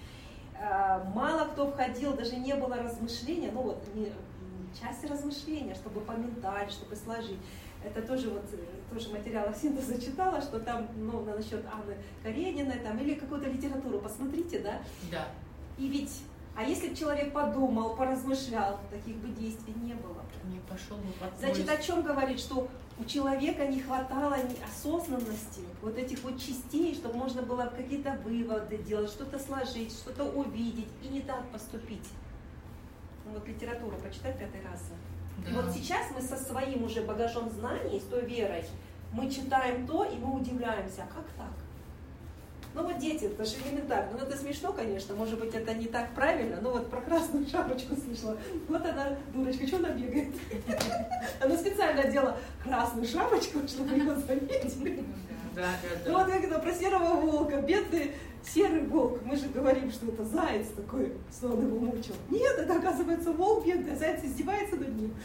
Мало кто входил, даже не было размышления, ну вот не, части размышления, чтобы поментать, чтобы сложить. Это тоже вот тоже материал синтеза читала, что там, ну, насчет Анны Карениной, там, или какую-то литературу посмотрите, да? Да. И ведь, а если бы человек подумал, поразмышлял, таких бы действий не было. Не пошел бы под Значит, о чем говорит, что у человека не хватало осознанности, вот этих вот частей, чтобы можно было какие-то выводы делать, что-то сложить, что-то увидеть и не так поступить. Ну, вот литературу почитать пятой расы. Да. И вот сейчас мы со своим уже багажом знаний, с той верой, мы читаем то, и мы удивляемся, а как так? Ну вот дети, это же элементарно. Ну это смешно, конечно, может быть это не так правильно, но вот про красную шапочку слышала. Вот она, дурочка, что она бегает? Она специально одела красную шапочку, чтобы ее заметили. Да, да, да. Ну вот как это про серого волка, бедный серый волк. Мы же говорим, что это заяц такой, что он его мучил. Нет, это оказывается волк бедный, а заяц издевается над ним.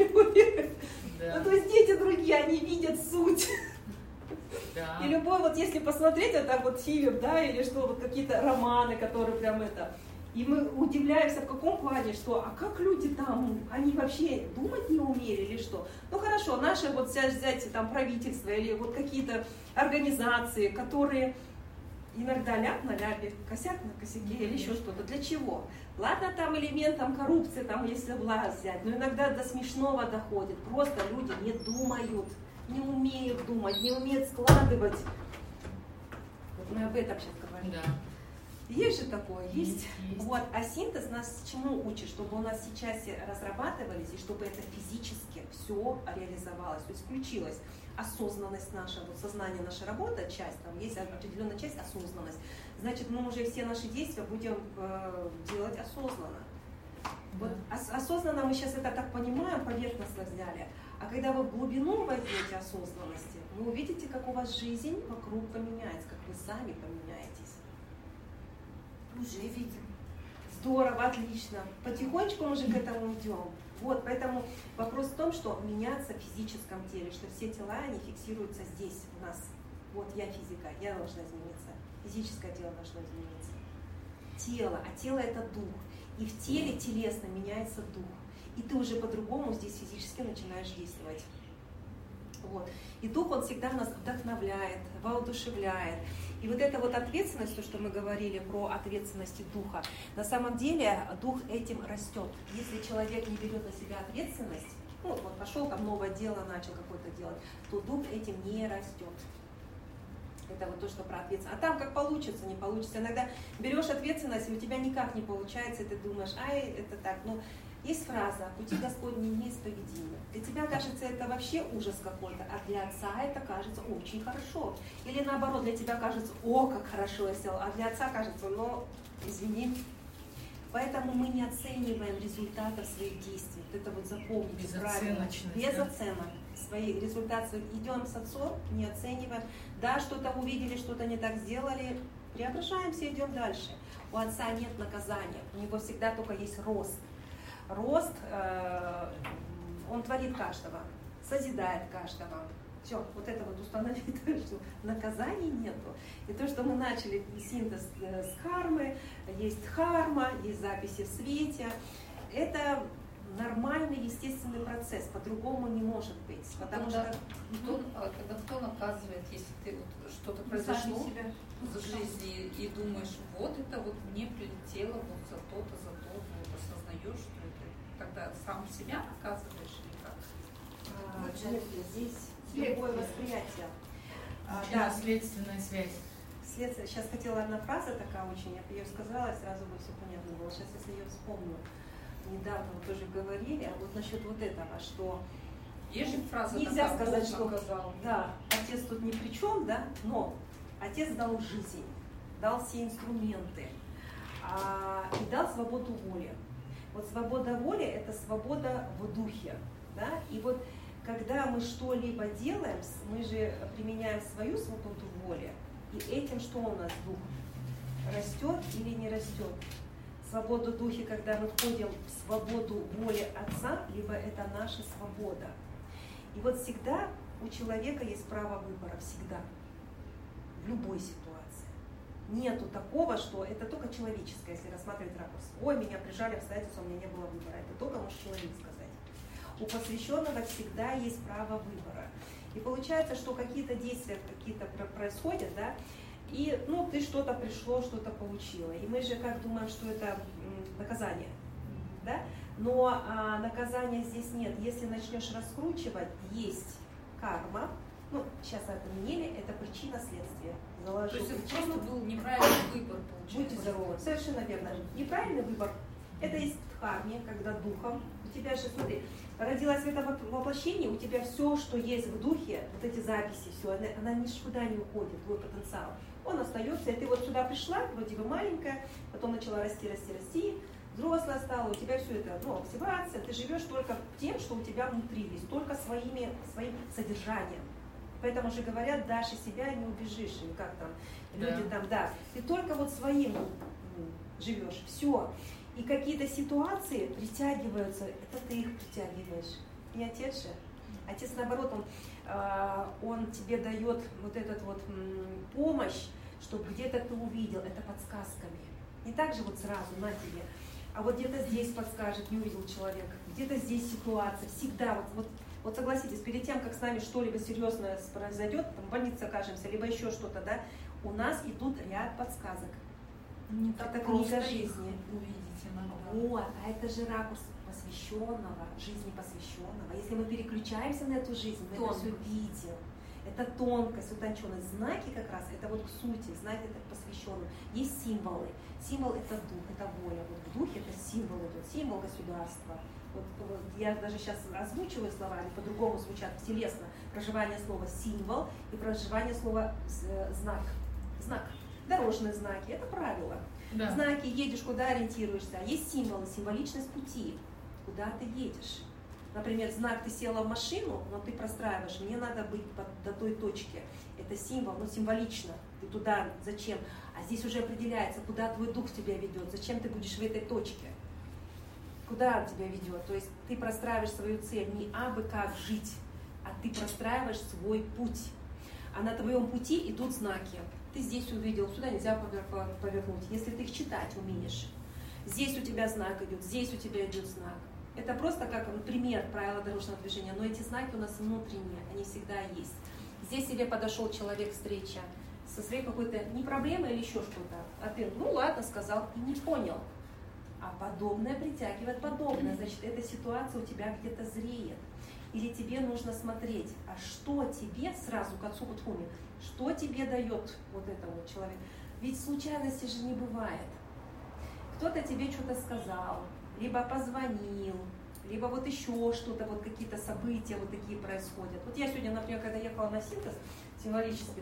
Да. Ну то есть дети другие, они видят суть. Да. И любой, вот если посмотреть, это вот фильм, да, или что, вот какие-то романы, которые прям это, и мы удивляемся в каком плане, что, а как люди там, они вообще думать не умели или что? Ну хорошо, наши вот взять, взять там правительство или вот какие-то организации, которые иногда ляп на ляпе, косяк на косяке или еще что-то. Для чего? Ладно, там элемент там, коррупции, там, если власть взять, но иногда до смешного доходит. Просто люди не думают. Не умеют думать, не умеют складывать. Вот мы об этом сейчас говорим. Да. Есть же такое, есть. есть. Вот. А синтез нас чему учит? Чтобы у нас сейчас разрабатывались, и чтобы это физически все реализовалось, то есть включилась осознанность наша, вот сознание наша работа, часть, там есть определенная часть осознанность. Значит, мы уже все наши действия будем э, делать осознанно. Да. Вот ос- осознанно мы сейчас это так понимаем, поверхностно взяли. А когда вы в глубину войдете осознанности, вы увидите, как у вас жизнь вокруг поменяется, как вы сами поменяетесь. Уже видим. Здорово, отлично. Потихонечку мы же к этому идем. Вот, поэтому вопрос в том, что меняться в физическом теле, что все тела, они фиксируются здесь, у нас. Вот я физика, я должна измениться. Физическое тело должно измениться. Тело, а тело это дух. И в теле телесно меняется дух. И ты уже по-другому здесь физически начинаешь действовать. Вот. И дух, он всегда нас вдохновляет, воодушевляет. И вот эта вот ответственность, то, что мы говорили про ответственность духа, на самом деле дух этим растет. Если человек не берет на себя ответственность, ну вот пошел там новое дело, начал какое-то делать, то дух этим не растет. Это вот то, что про ответственность. А там как получится, не получится. Иногда берешь ответственность, и у тебя никак не получается, и ты думаешь, ай, это так, ну... Есть фраза «Пути Господни неисповедимы». Для тебя кажется это вообще ужас какой-то, а для отца это кажется очень хорошо. Или наоборот, для тебя кажется «О, как хорошо я сделал», а для отца кажется «Ну, извини». Поэтому мы не оцениваем результатов своих действий. Вот это вот запомните правильно. Без да? оценок. Свои результаты идем с отцом, не оцениваем. Да, что-то увидели, что-то не так сделали, преображаемся, идем дальше. У отца нет наказания, у него всегда только есть рост. Рост, э, он творит каждого, созидает каждого. Все, вот это вот установить, что наказаний нету. И то, что мы начали синтез с кармы, есть дхарма, есть записи в свете, это нормальный, естественный процесс, по-другому не может быть. Потому когда, что кто, когда кто наказывает, если ты вот что-то произошло в жизни и думаешь, вот это вот мне прилетело вот за то-то, за то-то, вот осознаешь, что это, тогда сам себя наказываешь или как? А, нет, здесь другое восприятие. А, да, следственная связь. Следствие. Сейчас хотела одна фраза такая очень, я ее сказала, и сразу бы все понятно было. Сейчас, если ее вспомню, недавно мы тоже говорили, а вот насчет вот этого, что есть же фраза нельзя такая, сказать, что наказал. Да, отец тут ни при чем, да, но отец дал жизнь, дал все инструменты а, и дал свободу воли. Вот свобода воли – это свобода в духе, да, и вот когда мы что-либо делаем, мы же применяем свою свободу воли, и этим что у нас дух? Растет или не растет? Свободу духе, когда мы входим в свободу воли Отца, либо это наша свобода. И вот всегда у человека есть право выбора, всегда, в любой ситуации. Нету такого, что это только человеческое, если рассматривать ракурс. Ой, меня прижали обстоятельства, у меня не было выбора. Это только может человек сказать. У посвященного всегда есть право выбора. И получается, что какие-то действия какие-то происходят, да, и ну, ты что-то пришло, что-то получила. И мы же как думаем, что это наказание. Да? Но а, наказания здесь нет. Если начнешь раскручивать, есть карма. Ну, сейчас отменили, это причина следствия. Заложу То есть это причину. просто был неправильный выбор, получается. Будьте здоровы. Совершенно верно. Неправильный выбор. Это есть в дхарме, когда духом. У тебя же, смотри, родилась в этом воплощении, у тебя все, что есть в духе, вот эти записи, все, она, она никуда не уходит, твой потенциал. Он остается, и ты вот сюда пришла, вроде бы маленькая, потом начала расти, расти, расти, взрослая стала, у тебя все это, ну, активация, ты живешь только тем, что у тебя внутри есть, только своими, своим содержанием. Поэтому же говорят, дальше себя не убежишь, или как там, да. люди там, да, ты только вот своим живешь, все. И какие-то ситуации притягиваются, это ты их притягиваешь. Не отец же. Отец, наоборот, он, он тебе дает вот эту вот помощь, чтобы где-то ты увидел, это подсказками. Не так же вот сразу на тебе, а вот где-то здесь подскажет, не увидел человек, где-то здесь ситуация, всегда. Вот, вот, вот согласитесь, перед тем, как с нами что-либо серьезное произойдет, там, в больнице окажемся, либо еще что-то, да, у нас идут ряд подсказок. Не так это просто книга жизни. Увидите иногда. Вот, а это же ракурс посвященного, жизни посвященного. Если мы переключаемся на эту жизнь, мы это все видим. Это тонкость, утонченность. Знаки как раз, это вот к сути, знаки это посвященные. Есть символы. Символ это дух, это воля. Вот в духе это символ идет, символ государства. Вот, вот я даже сейчас озвучиваю слова, они по-другому звучат телесно. Проживание слова символ и проживание слова знак. Знак. Дорожные знаки, это правило. Да. Знаки, едешь, куда ориентируешься. Есть символы, символичность пути, куда ты едешь. Например, знак, ты села в машину, но ты простраиваешь, мне надо быть под, до той точки. Это символ, но символично. Ты туда, зачем? А здесь уже определяется, куда твой дух тебя ведет, зачем ты будешь в этой точке. Куда он тебя ведет? То есть ты простраиваешь свою цель не абы как жить, а ты простраиваешь свой путь. А на твоем пути идут знаки. Ты здесь увидел, сюда нельзя повернуть, если ты их читать умеешь. Здесь у тебя знак идет, здесь у тебя идет знак. Это просто как ну, пример правила дорожного движения, но эти знаки у нас внутренние, они всегда есть. Здесь тебе подошел человек встреча со своей какой-то не проблемой или еще что-то, а ты, ну ладно, сказал и не понял. А подобное притягивает подобное, значит, эта ситуация у тебя где-то зреет. Или тебе нужно смотреть, а что тебе сразу к отцу Кутхуми, что тебе дает вот это вот человек. Ведь случайности же не бывает. Кто-то тебе что-то сказал, либо позвонил, либо вот еще что-то, вот какие-то события вот такие происходят. Вот я сегодня, например, когда ехала на синтез, символически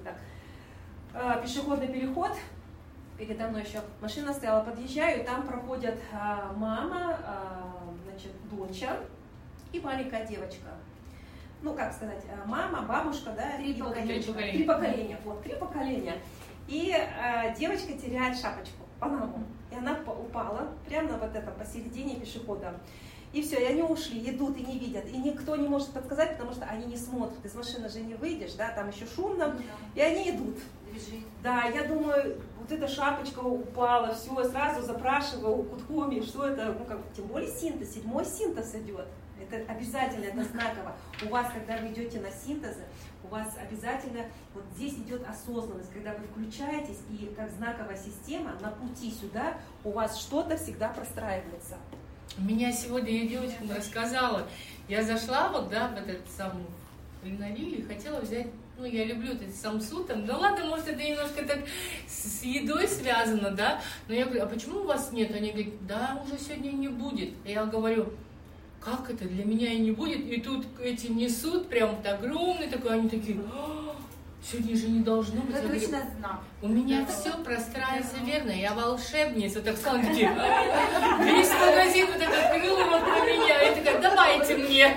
так, пешеходный переход, передо мной еще машина стояла, подъезжаю, и там проходят мама, значит, доча и маленькая девочка. Ну, как сказать, мама, бабушка, да, три поколения. Три поколения, вот, три поколения. И э, девочка теряет шапочку, панаму. И она упала прямо на вот этом посередине пешехода. И все, и они ушли, идут и не видят. И никто не может подсказать, потому что они не смотрят. Из машины же не выйдешь, да, там еще шумно, да. И они идут. Движение. Да, я думаю, вот эта шапочка упала, все, сразу запрашиваю у Кудхоми, что это, ну как, тем более синтез, седьмой синтез идет. Это обязательно, это знаково. У вас, когда вы идете на синтезы, у вас обязательно, вот здесь идет осознанность, когда вы включаетесь, и как знаковая система на пути сюда у вас что-то всегда простраивается. Меня сегодня я девочкам рассказала, я зашла вот, да, в этот самый кулинарию и хотела взять, ну, я люблю этот самсу, там, да ладно, может, это немножко так с едой связано, да, но я говорю, а почему у вас нет? Они говорят, да, уже сегодня не будет. И я говорю, как это, для меня и не будет? И тут эти несут, прям вот огромный такой, они такие, сегодня же не должно быть. Это говорю, точно знак. У меня все простраивается верно, я волшебница, так сказать, весь магазин вот так открыл рот на меня, и такая, давайте мне.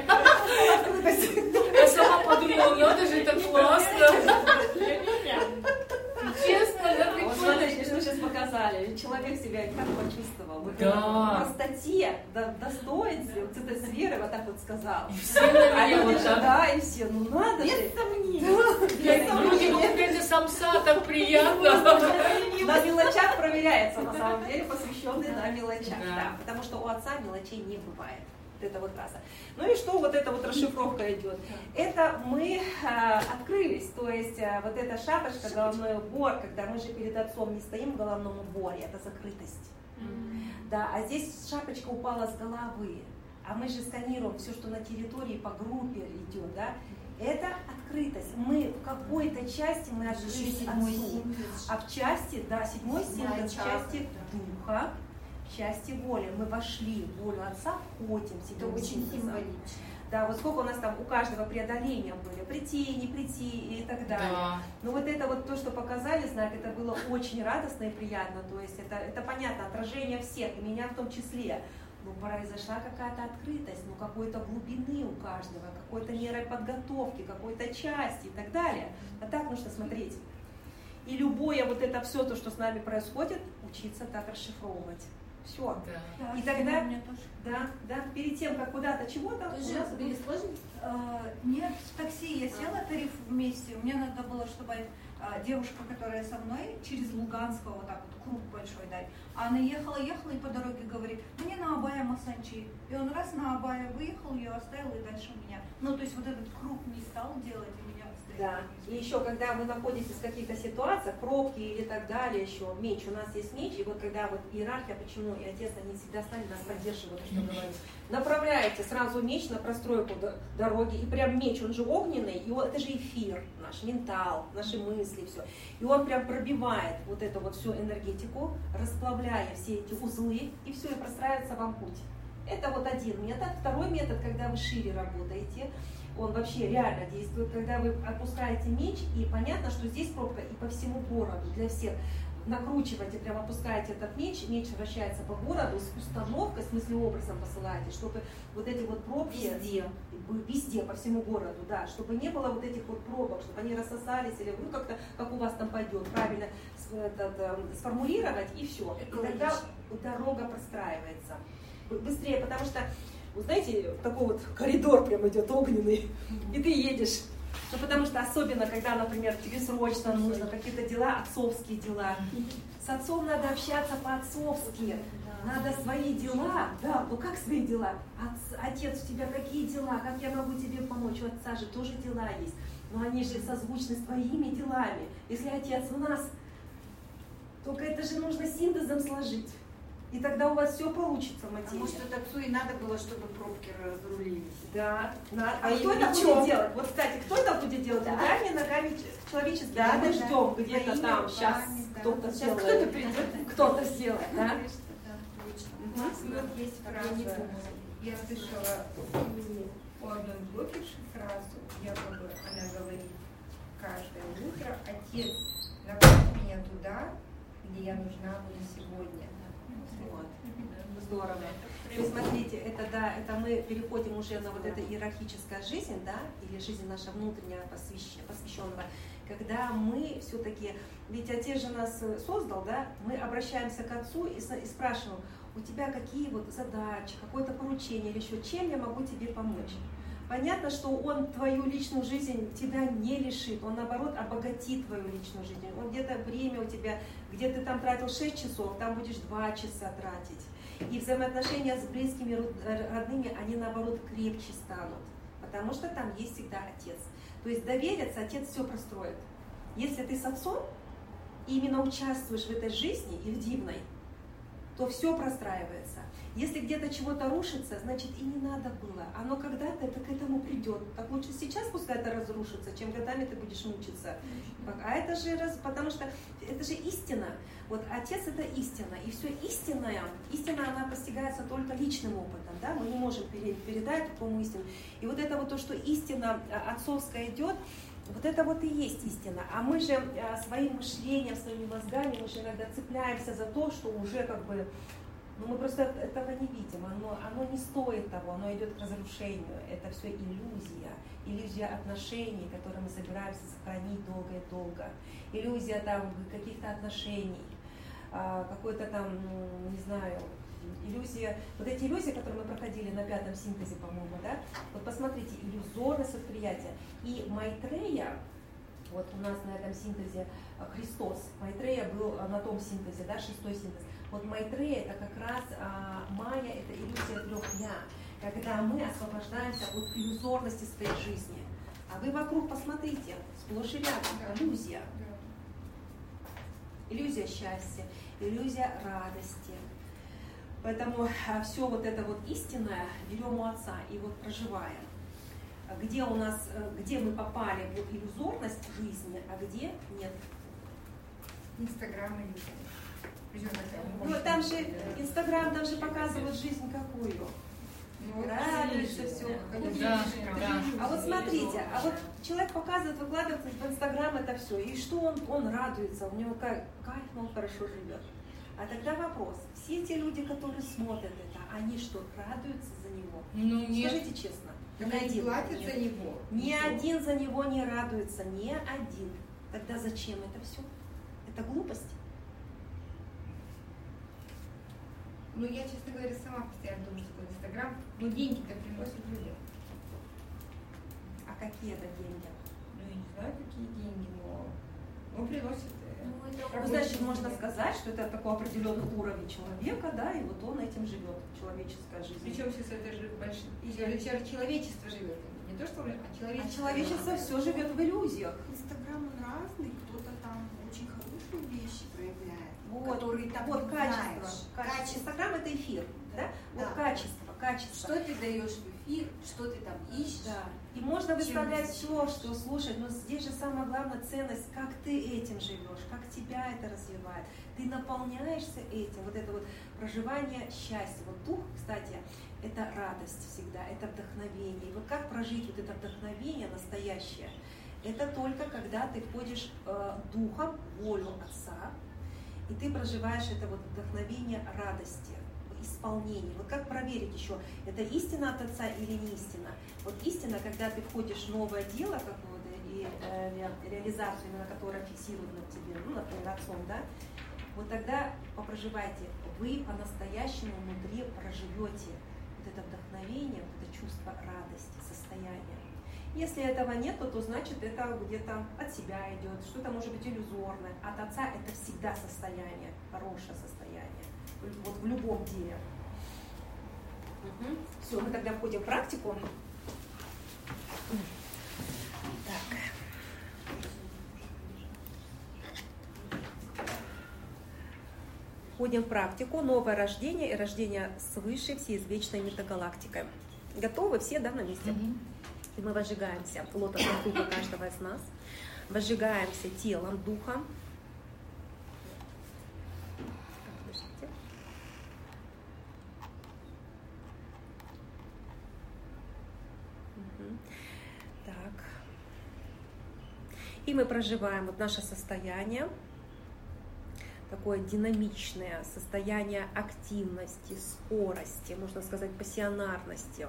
Я сама подумала, надо же, это классно. Честно, да, прикольно. Вот смотрите, что сейчас показали. Человек себя как почувствовал. Вот да. В простоте, в достоинстве, вот этой сферы вот так вот сказал. И все на меня вот так. Да, и все, ну надо же. Без сомнений. Люди, вот это самса, так приятно. На мелочах проверяется, на самом деле, посвященный на мелочах. Да. Да, потому что у отца мелочей не бывает. Вот это вот раса. Ну и что вот эта вот расшифровка идет? Это мы а, открылись, то есть а, вот эта шапочка, головной убор, когда мы же перед отцом не стоим в головном уборе, это закрытость. Mm-hmm. Да, а здесь шапочка упала с головы, а мы же сканируем все, что на территории по группе идет, да? Это открытость. Мы в какой-то части мы открылись отцу, а в части, да, седьмой синтез, в части духа, в части воли. Мы вошли в волю отца, входим в седьмой синтез. Да, вот сколько у нас там у каждого преодоления были, прийти, не прийти и так далее. Да. Но вот это вот то, что показали, знак, это было очень радостно и приятно. То есть это, это понятно, отражение всех, и меня в том числе. Ну, произошла какая-то открытость, ну, какой-то глубины у каждого, какой-то мерой подготовки, какой-то части и так далее. А так нужно смотреть. И любое вот это все, то, что с нами происходит, учиться так расшифровывать. Все. Да. И тогда, да, да, перед тем, как куда-то чего-то, у нас были сложности? Нет, в такси я села, тариф вместе, мне надо было, чтобы девушка, которая со мной, через Луганского, вот так вот, круг большой дать, а она ехала, ехала и по дороге говорит, мне на Абая Масанчи. И он раз на Абая выехал, ее оставил и дальше меня. Ну, то есть вот этот круг не стал делать, и меня оставил. Да, и еще, когда вы находитесь в каких-то ситуациях, пробки или так далее, еще меч, у нас есть меч, и вот когда вот иерархия, почему и отец, они всегда с нами нас поддерживают, что говорю. Направляете сразу меч на простройку дороги, и прям меч, он же огненный, и он, это же эфир, наш ментал, наши мысли, все. И он прям пробивает вот эту вот всю энергетику, расплавляя все эти узлы, и все, и простраивается вам путь. Это вот один метод. Второй метод, когда вы шире работаете, он вообще реально действует, когда вы отпускаете меч, и понятно, что здесь пробка и по всему городу, для всех. Накручиваете, прям опускаете этот меч, меч вращается по городу с установкой, в смысле образом посылаете, чтобы вот эти вот пробки везде, везде по всему городу, да, чтобы не было вот этих вот пробок, чтобы они рассосались или ну как-то, как у вас там пойдет, правильно этот, сформулировать и все. И тогда дорога простраивается быстрее, потому что, вы знаете, такой вот коридор прям идет огненный, и ты едешь. Ну, потому что особенно, когда, например, тебе срочно нужно какие-то дела, отцовские дела. С отцом надо общаться по-отцовски. Надо свои дела. Да, ну как свои дела? Отец, у тебя какие дела? Как я могу тебе помочь? У отца же тоже дела есть. Но они же созвучны с твоими делами. Если отец у нас, только это же нужно синтезом сложить. И тогда у вас все получится в материи. А может, это отцу и надо было, чтобы пробки разрулились? Да. да. А, а кто это будет делать? Вот, кстати, кто это будет делать? Руками, да. ногами человеческими. Да, мы ждем да. где-то да, там. Сейчас да. кто-то сделает. Кто-то придет. Кто-то сделает, да? У нас вот есть фраза. Я слышала у одной блогерши фразу, якобы она говорит каждое утро: отец, направь меня туда, где я нужна буду сегодня. Вот. Здорово. И смотрите, это да, это мы переходим уже на вот это иерархическая жизнь, да, или жизнь наша внутренняя посвященного, когда мы все-таки, ведь Отец же нас создал, да, мы обращаемся к Отцу и, и спрашиваем, у тебя какие вот задачи, какое-то поручение или еще, чем я могу тебе помочь. Понятно, что он твою личную жизнь тебя не лишит, он наоборот обогатит твою личную жизнь. Он где-то время у тебя, где ты там тратил шесть часов, там будешь два часа тратить. И взаимоотношения с близкими, родными, они наоборот крепче станут, потому что там есть всегда отец. То есть довериться, отец все простроит. Если ты с отцом именно участвуешь в этой жизни и в дивной, то все простраивается. Если где-то чего-то рушится, значит и не надо было. Оно когда-то это к этому придет. Так лучше сейчас пускай это разрушится, чем годами ты будешь мучиться. А это же, раз, потому что это же истина. Вот отец это истина. И все истинное, истина она постигается только личным опытом. Да? Мы не можем передать такому истину. И вот это вот то, что истина отцовская идет, вот это вот и есть истина. А мы же своим мышлением, своими мозгами, мы же иногда цепляемся за то, что уже как бы, ну мы просто этого не видим. Оно, оно не стоит того, оно идет к разрушению. Это все иллюзия. Иллюзия отношений, которые мы собираемся сохранить долго и долго. Иллюзия там каких-то отношений, какой-то там, не знаю, иллюзия, вот эти иллюзии, которые мы проходили на пятом синтезе, по-моему, да, вот посмотрите, иллюзорность восприятия. И Майтрея, вот у нас на этом синтезе Христос, Майтрея был на том синтезе, да, шестой синтез. Вот Майтрея это как раз а, майя, это иллюзия трех я, когда мы освобождаемся от иллюзорности своей жизни. А вы вокруг посмотрите, сплошь и рядом, иллюзия. Иллюзия счастья, иллюзия радости. Поэтому все вот это вот истинное берем у Отца и вот проживаем. Где у нас, где мы попали в иллюзорность жизни, а где нет. Инстаграм иллюзия. Ну там же Инстаграм, там же показывает жизнь какую. Ну, нравится все. Да, да. А вот смотрите, а вот человек показывает, выкладывает в Инстаграм это все, и что он, он радуется, у него как кайф, он хорошо живет. А тогда вопрос, все те люди, которые смотрят это, они что, радуются за него? Ну, нет. Скажите честно. Ни один платит за него. Ни один за него не радуется, ни один. Тогда зачем это все? Это глупость. Ну, я, честно говоря, сама постоянно думаю, что такое Инстаграм, но деньги-то приносят людям. А какие это деньги? Ну, я не знаю, какие деньги, но, но приносят. Ну, значит, можно сказать, что это такой определенный уровень человека, да, и вот он этим живет, человеческая жизнь. Причем сейчас это же большое, человечество живет, не то что, а человечество. А человечество все живет в иллюзиях. Инстаграм он разный, кто-то там очень хорошие вещи проявляет, вот, которые там вот не качество, знаешь. качество. Инстаграм это эфир, да? да? Вот да. качество, качество. Что ты даешь в эфир, что ты там ищешь. Да. И можно выставлять все, что слушать, но здесь же самая главная ценность, как ты этим живешь, как тебя это развивает. Ты наполняешься этим, вот это вот проживание счастья. Вот дух, кстати, это радость всегда, это вдохновение. И вот как прожить вот это вдохновение настоящее, это только когда ты входишь э, духом в волю Отца, и ты проживаешь это вот вдохновение радости, исполнения. Вот как проверить еще, это истина от Отца или не истина? Вот истина, когда ты входишь в новое дело какое-то, и э, реализацию, именно которая фиксирует на тебе, ну, например, Отцом, да, вот тогда попроживайте, вы по-настоящему внутри проживете вот это вдохновение, вот это чувство радости, состояние. Если этого нет, то, то значит это где-то от себя идет, что-то может быть иллюзорное. От Отца это всегда состояние, хорошее состояние, вот в любом деле. Угу. Все, мы тогда входим в практику. Так. Входим в практику новое рождение и рождение свыше всеизвечной метагалактикой. Готовы все, да, на месте? Mm-hmm. И мы возжигаемся лотосом духа каждого из нас, возжигаемся телом духа. Так. И мы проживаем вот наше состояние, такое динамичное состояние активности, скорости, можно сказать, пассионарности.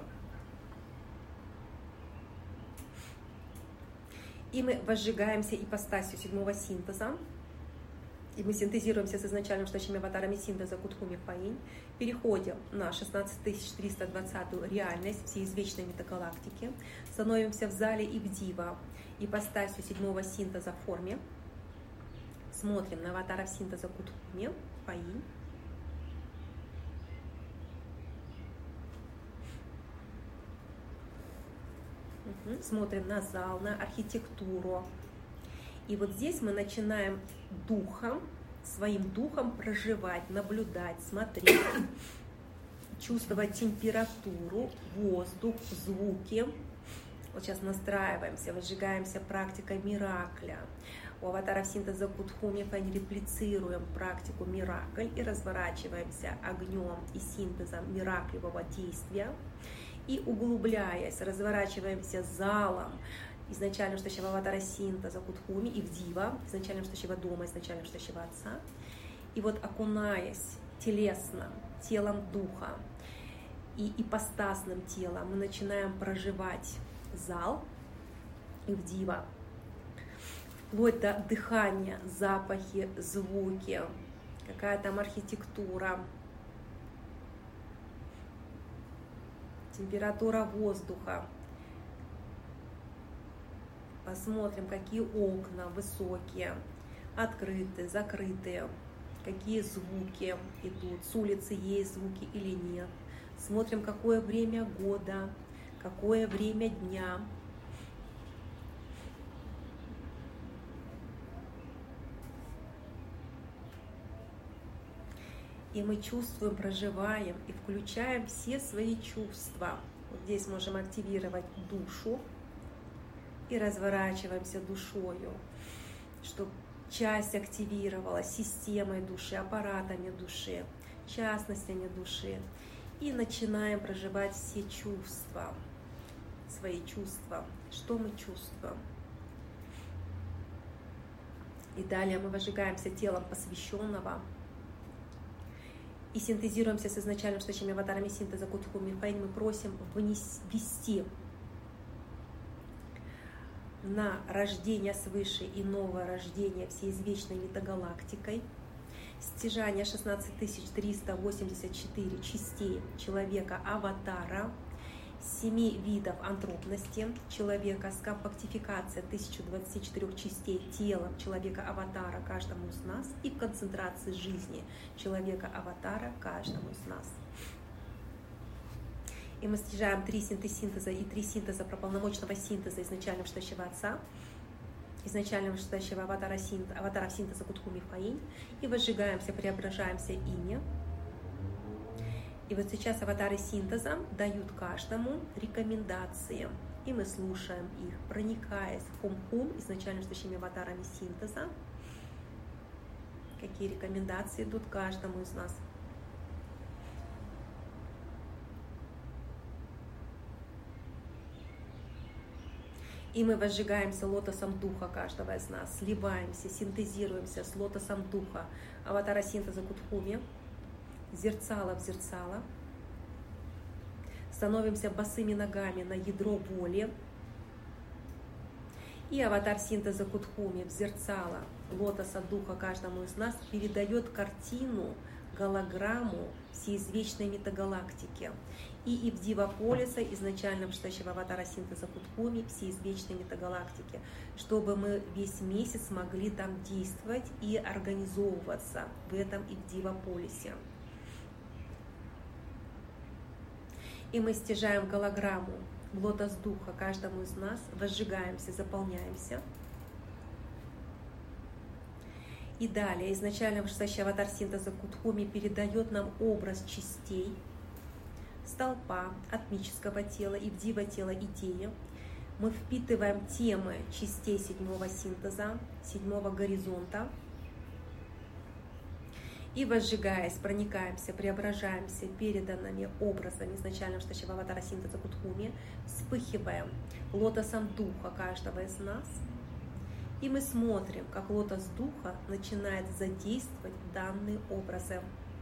И мы возжигаемся ипостасью седьмого синтеза. И мы синтезируемся с изначальным штачными аватарами синтеза Кутхуми Фаинь, переходим на шестнадцать тысяч триста двадцатую реальность всей извечной метагалактики, становимся в зале Ивдива, ипостасью седьмого синтеза в форме, смотрим на аватаров синтеза Кутхуми Фаинь, угу. Смотрим на зал, на архитектуру. И вот здесь мы начинаем духом, своим духом проживать, наблюдать, смотреть, чувствовать температуру, воздух, звуки. Вот сейчас настраиваемся, возжигаемся практикой миракля. У аватаров синтеза Кутхуми Фаинь реплицируем практику миракль и разворачиваемся огнем и синтезом мираклевого действия. И углубляясь, разворачиваемся залом изначально штащего аватара синтеза Кутхуми и Ивдива, изначально штащего дома, изначально штащего отца. И вот окунаясь телесно, телом духа и ипостасным телом, мы начинаем проживать зал Ивдива, вплоть до дыхания, запахи, звуки, какая там архитектура, температура воздуха. Посмотрим, какие окна высокие, открытые, закрытые, какие звуки идут, с улицы есть звуки или нет. Смотрим, какое время года, какое время дня. И мы чувствуем, проживаем и включаем все свои чувства. Вот здесь можем активировать душу и разворачиваемся душою, чтобы часть активировалась системой души, аппаратами души, частностями души. И начинаем проживать все чувства, свои чувства, что мы чувствуем. И далее мы возжигаемся телом посвященного и синтезируемся с изначальным штачными аватарами синтеза Кутхуми Фаинь. Мы просим ввести на рождение свыше и новое рождение всей извечной метагалактикой, стяжание шестнадцать тысяч триста восемьдесят четыре частей человека-аватара, семи видов антропности человека, с компактификацией тысяча двадцать четыре частей телом человека-аватара каждому из нас и в концентрации жизни человека-аватара каждому из нас. И мы стяжаем три синтеза и три синтеза прополномочного синтеза изначального штащего отца, изначального штащего аватара, синт, аватара синтеза Кутхуми Фаинь, и возжигаемся, преображаемся ими. И вот сейчас аватары синтеза дают каждому рекомендации, и мы слушаем их, проникаясь в хум-хум изначально штащими аватарами синтеза, какие рекомендации идут каждому из нас. И мы возжигаемся лотосом духа каждого из нас, сливаемся, синтезируемся с лотосом духа аватара синтеза Кутхуми, зерцало в зерцало, становимся босыми ногами на ядро воли, и аватар синтеза Кутхуми в зерцало лотоса духа каждому из нас передает картину, голограмму всеизвечной метагалактики и Ивдива полиса, изначально штащего аватара синтеза Кутхуми, всеизвечной метагалактики, чтобы мы весь месяц могли там действовать и организовываться в этом Ивдива полисе. И мы стяжаем голограмму в лотос духа каждому из нас, возжигаемся, заполняемся. И далее изначально штащий аватар синтеза Кутхуми передает нам образ частей столпа, атмического тела, Ивдива тела, идеи. Мы впитываем темы частей седьмого синтеза, седьмого горизонта. И возжигаясь, проникаемся, преображаемся переданными образами изначально штащего аватара синтеза Кутхуми, вспыхиваем лотосом духа каждого из нас. И мы смотрим, как лотос духа начинает задействовать данные образы.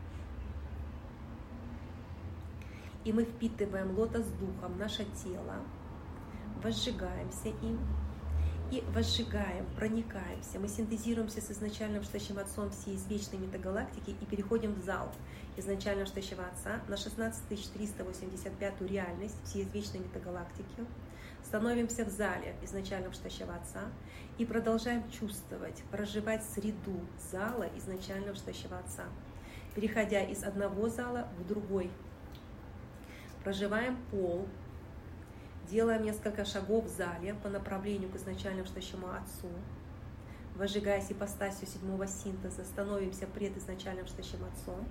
И мы впитываем лотос духом наше тело, возжигаемся им И возжигаем, проникаемся. Мы синтезируемся с изначальным Штащим Отцом всей извечной метагалактики и переходим в зал изначального Штащего Отца на шестнадцать тысяч триста восемьдесят пятую реальность всей извечной метагалактики. Становимся в зале изначального Штащего Отца и продолжаем чувствовать, проживать среду зала изначального Штащего Отца, переходя из одного зала в другой. Проживаем пол, делаем несколько шагов в зале по направлению к изначальному Штащему Отцу, возжигаясь ипостасью седьмого синтеза, становимся пред изначальным Штащим Отцом,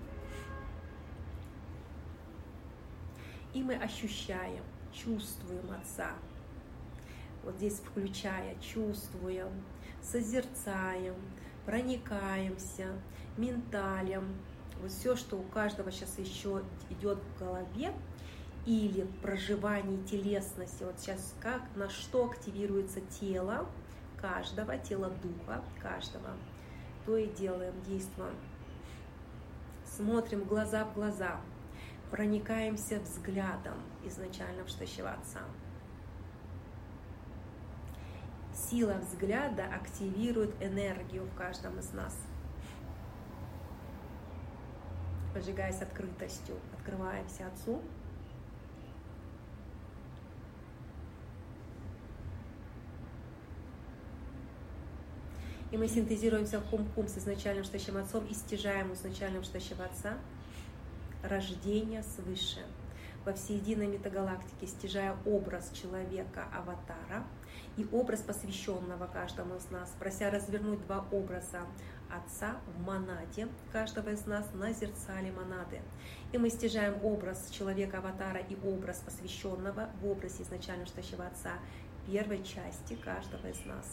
и мы ощущаем, чувствуем Отца. Вот здесь включая, чувствуем, созерцаем, проникаемся, менталем. Вот все, что у каждого сейчас еще идет в голове, или в проживании телесности. Вот сейчас как, на что активируется тело каждого, тело духа каждого. То и делаем, действуем. Смотрим глаза в глаза, проникаемся взглядом изначально в Штащего Отца. Сила взгляда активирует энергию в каждом из нас. Возжигаясь открытостью, открываемся Отцу. И мы синтезируемся в хум-хум с изначальным Штащим Отцом и стяжаем у изначального Штащего Отца рождение свыше. Во всеединой метагалактике, стяжая образ человека-аватара и образ посвященного каждому из нас, прося развернуть два образа Отца в монаде каждого из нас на зерцале монады. И мы стяжаем образ человека-аватара и образ посвященного в образе изначального Штащего Отца первой части каждого из нас.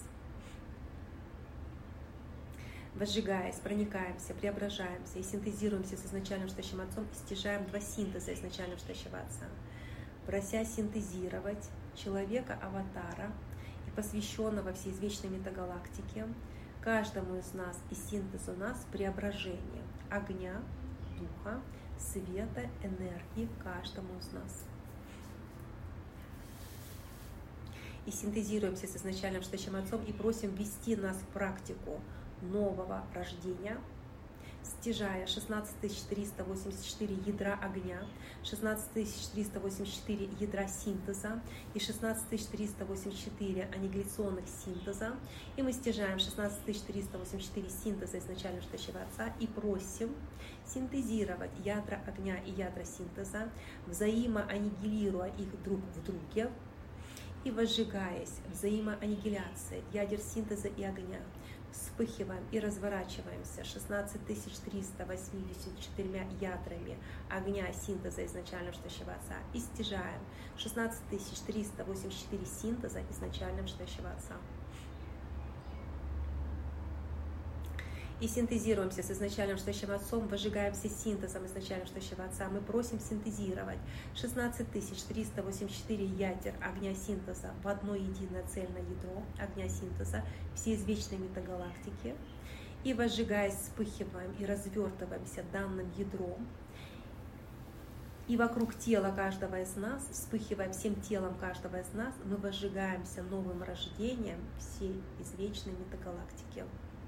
Возжигаясь, проникаемся, преображаемся и синтезируемся с изначальным Штащим Отцом и стяжаем два синтеза изначального Штащего Отца, прося синтезировать человека-аватара и посвященного всей извечной метагалактике, каждому из нас и синтезу нас преображение огня, духа, света, энергии каждому из нас. И синтезируемся с изначальным Штащим Отцом и просим ввести нас в практику нового рождения, стяжая шестнадцать тысяч триста восемьдесят четыре ядра огня, шестнадцать тысяч триста восемьдесят четыре ядра синтеза и шестнадцать тысяч триста восемьдесят четыре аннигиляционных синтеза. И мы стяжаем шестнадцать тысяч триста восемьдесят четыре синтеза изначального Штащего Отца и просим синтезировать ядра огня и ядра синтеза, взаимоаннигилируя их друг в друге и возжигаясь взаимоаннигиляцией ядер синтеза и огня. Вспыхиваем и разворачиваемся шестнадцать тысяч триста восемьдесят четырьмя ядрами огня синтеза изначального Штащего Отца и стяжаем шестнадцать тысяч триста восемьдесят четыре синтеза изначального Штащего Отца. И синтезируемся с изначальным Штащим Отцом, возжигаемся синтезом изначального Штащего Отца. Мы просим синтезировать шестнадцать тысяч триста восемьдесят четыре ядер огня синтеза в одно единое цельное ядро огня синтеза всей извечной метагалактики. И возжигаясь, вспыхиваем и развертываемся данным ядром. И вокруг тела каждого из нас, вспыхивая всем телом каждого из нас, мы возжигаемся новым рождением всей извечной метагалактики.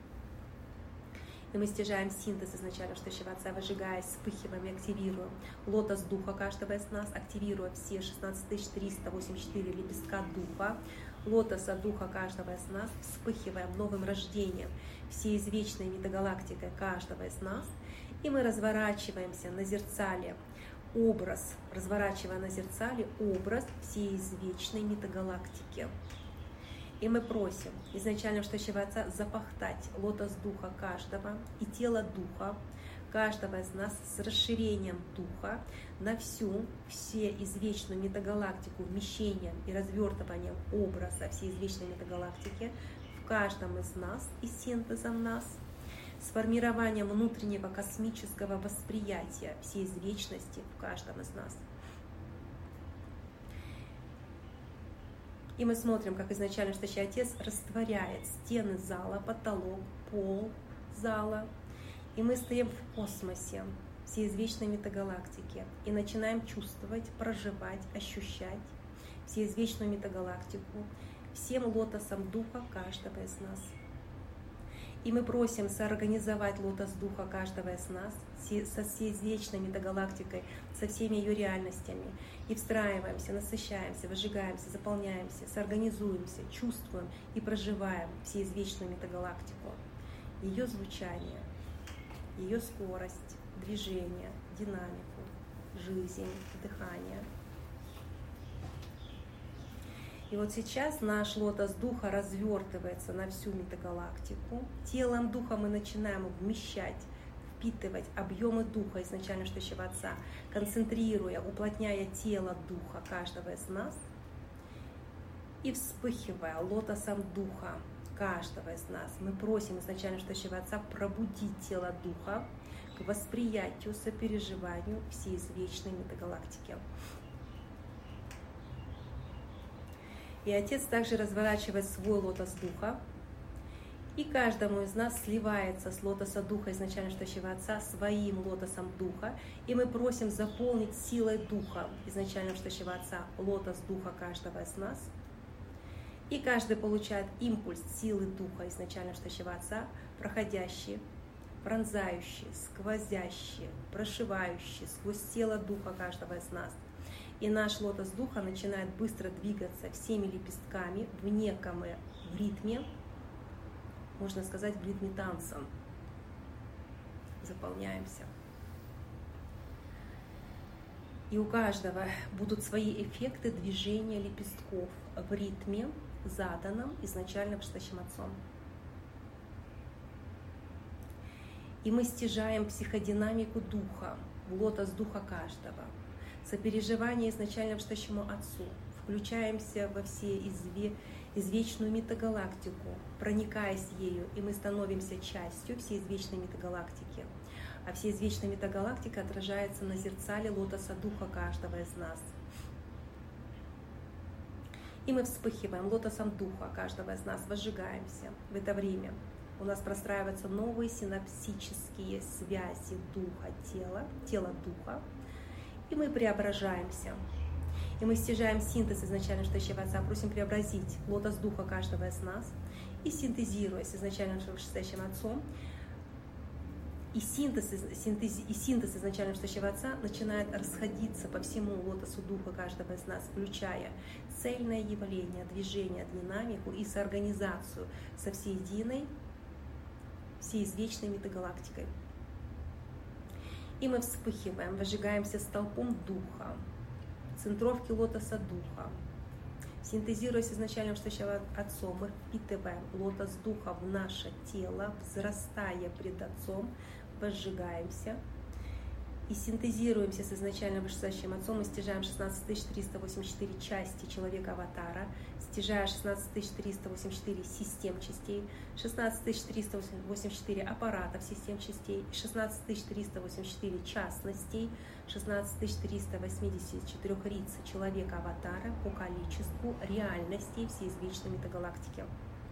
И мы стяжаем синтез изначально Штащего Отца, выжигаясь, вспыхиваем и активируем лотос духа каждого из нас, активируя все шестнадцать тысяч триста восемьдесят четыре лепестка духа, лотоса духа каждого из нас, вспыхиваем новым рождением всей извечной метагалактикой каждого из нас, и мы разворачиваемся на зерцале образ, разворачивая на зерцале образ всей извечной метагалактики. И мы просим изначально Штащего Отца запахтать лотос духа каждого и тело духа каждого из нас с расширением духа на всю, все извечную метагалактику, вмещением и развертыванием образа всей извечной метагалактики в каждом из нас и синтезом нас, с формированием внутреннего космического восприятия всей извечности в каждом из нас. И мы смотрим, как изначально Штащий Отец растворяет стены зала, потолок, пол зала. И мы стоим в космосе всей извечной метагалактики и начинаем чувствовать, проживать, ощущать всеизвечную метагалактику, всем лотосом духа каждого из нас. И мы просим соорганизовать лотос духа каждого из нас со всей вечной метагалактикой, со всеми ее реальностями. И встраиваемся, насыщаемся, выжигаемся, заполняемся, соорганизуемся, чувствуем и проживаем всеизвечную метагалактику. Ее звучание, ее скорость, движение, динамику, жизнь, дыхание. И вот сейчас наш лотос духа развертывается на всю метагалактику. Телом духа мы начинаем вмещать, впитывать объемы духа изначально Штащего Отца, концентрируя, уплотняя тело духа каждого из нас и вспыхивая лотосом духа каждого из нас. Мы просим изначально Штащего Отца пробудить тело духа к восприятию, сопереживанию всеизвечной метагалактики. И Отец также разворачивает свой лотос духа, и каждому из нас сливается с лотоса духа изначально Штащего Отца своим лотосом духа, и мы просим заполнить силой духа изначально Штащего Отца лотос духа каждого из нас, и каждый получает импульс силы духа изначально Штащего Отца, проходящий, пронзающий, сквозящий, прошивающий сквозь тело духа каждого из нас. И наш лотос духа начинает быстро двигаться всеми лепестками в неком в ритме, можно сказать, в ритме танца. Заполняемся. И у каждого будут свои эффекты движения лепестков в ритме, заданном изначально Штащим Отцом. И мы стяжаем психодинамику духа, в лотос духа каждого. Сопереживание изначально Штащему Отцу, включаемся во все изве, извечную метагалактику, проникаясь ею, и мы становимся частью всеизвечной метагалактики. А всеизвечная метагалактика отражается на зерцале лотоса духа каждого из нас. И мы вспыхиваем лотосом духа каждого из нас, возжигаемся. В это время у нас простраиваются новые синапсические связи духа-тела, тела-духа, и мы преображаемся. И мы стяжаем синтез изначально Штащего Отца, просим преобразить лотос духа каждого из нас, и синтезируясь изначально Штащим Отцом, и синтез, синтез, и синтез изначально Штащего Отца начинает расходиться по всему лотосу духа каждого из нас, включая цельное явление, движение, динамику и соорганизацию со всеединой, всеизвечной метагалактикой. И мы вспыхиваем, возжигаемся столпом духа, центровки лотоса духа. Синтезируясь изначально Штащим Отцом, мы впитываем лотос духа в наше тело, взрастая пред Отцом, возжигаемся. И синтезируемся с изначальным Штащим Отцом, мы стяжаем шестнадцать тысяч триста восемьдесят четыре части человека-аватара, стяжая шестнадцать тысяч триста восемьдесят четыре систем частей, шестнадцать тысяч триста восемьдесят четыре аппаратов систем частей, шестнадцать тысяч триста восемьдесят четыре частностей, шестнадцать тысяч триста восемьдесят четыре лиц человека-аватара по количеству реальностей всеизвечной метагалактики.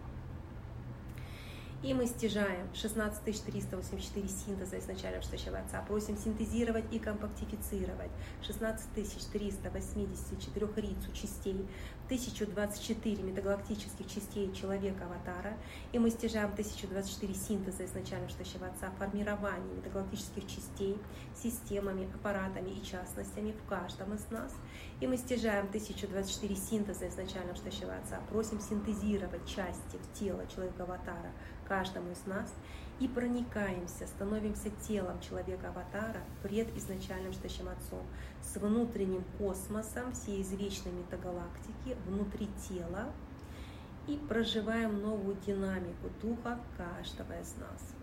И мы стяжаем шестнадцать тысяч триста восемьдесят четыре синтеза изначально Штащего Отца. Просим синтезировать и компактифицировать шестнадцать тысяч триста восемьдесят четыре рицу частей, тысяча двадцать четыре метагалактических частей человека-аватара. И мы стяжаем тысяча двадцать четыре синтеза изначально Штащего Отца, формирование метагалактических частей системами, аппаратами и частностями в каждом из нас. И мы стяжаем тысяча двадцать четыре синтеза изначально Штащего Отца. Просим синтезировать части в тело человека-аватара каждому из нас и проникаемся, становимся телом человека-аватара пред изначальным Штащим Отцом, с внутренним космосом всеизвечной метагалактики внутри тела и проживаем новую динамику духа каждого из нас.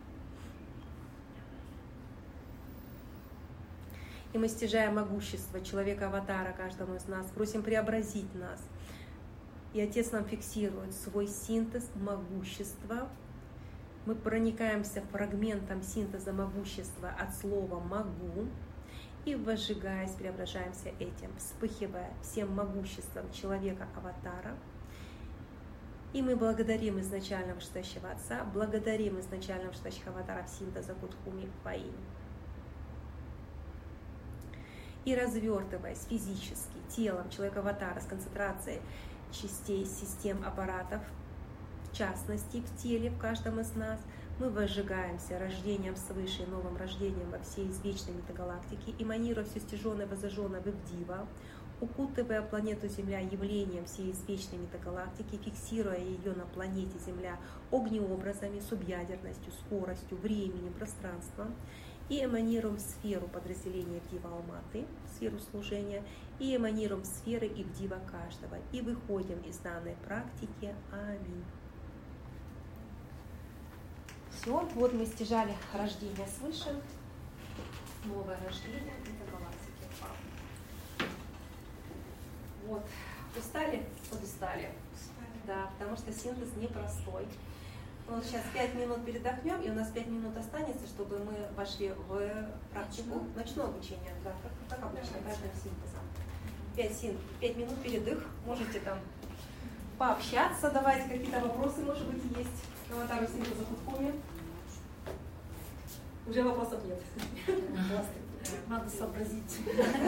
И мы стяжаем могущество человека-аватара каждому из нас, просим преобразить нас. И Отец нам фиксирует свой синтез могущества. Мы проникаемся фрагментом синтеза могущества от слова «могу» и, возжигаясь, преображаемся этим, вспыхивая всем могуществом человека-аватара. И мы благодарим изначального Штащего Отца, благодарим изначального Штащего Аватара в синтеза Кудхуми Фаим. И развертываясь физически телом человека-аватара с концентрацией частей систем аппаратов, в частности в теле, в каждом из нас. Мы возжигаемся рождением свыше, новым рождением во всей извечной метагалактике, эманируя все стяженное, возожженное в Дива, укутывая планету Земля явлением всей извечной метагалактики, фиксируя ее на планете Земля огнеобразами, субъядерностью, скоростью, временем, пространством, и эманируем сферу подразделения Ивдива Алматы, сферу служения, и эманируем сферы Ивдива каждого, и выходим из данной практики. Аминь. Все, вот мы стяжали рождение свыше, новое рождение в метагалактике. Вот, устали? Подустали. Да, потому что синтез непростой. Вот сейчас пять минут передохнем, и у нас пять минут останется, чтобы мы вошли в практику ночного обучения, да, как, как обычно, каждым синтезом. Пять, син, пять минут передых, можете там пообщаться, давайте какие-то вопросы, может быть, есть. Аватару синтеза Куткуми. Уже вопросов нет. Надо сообразить.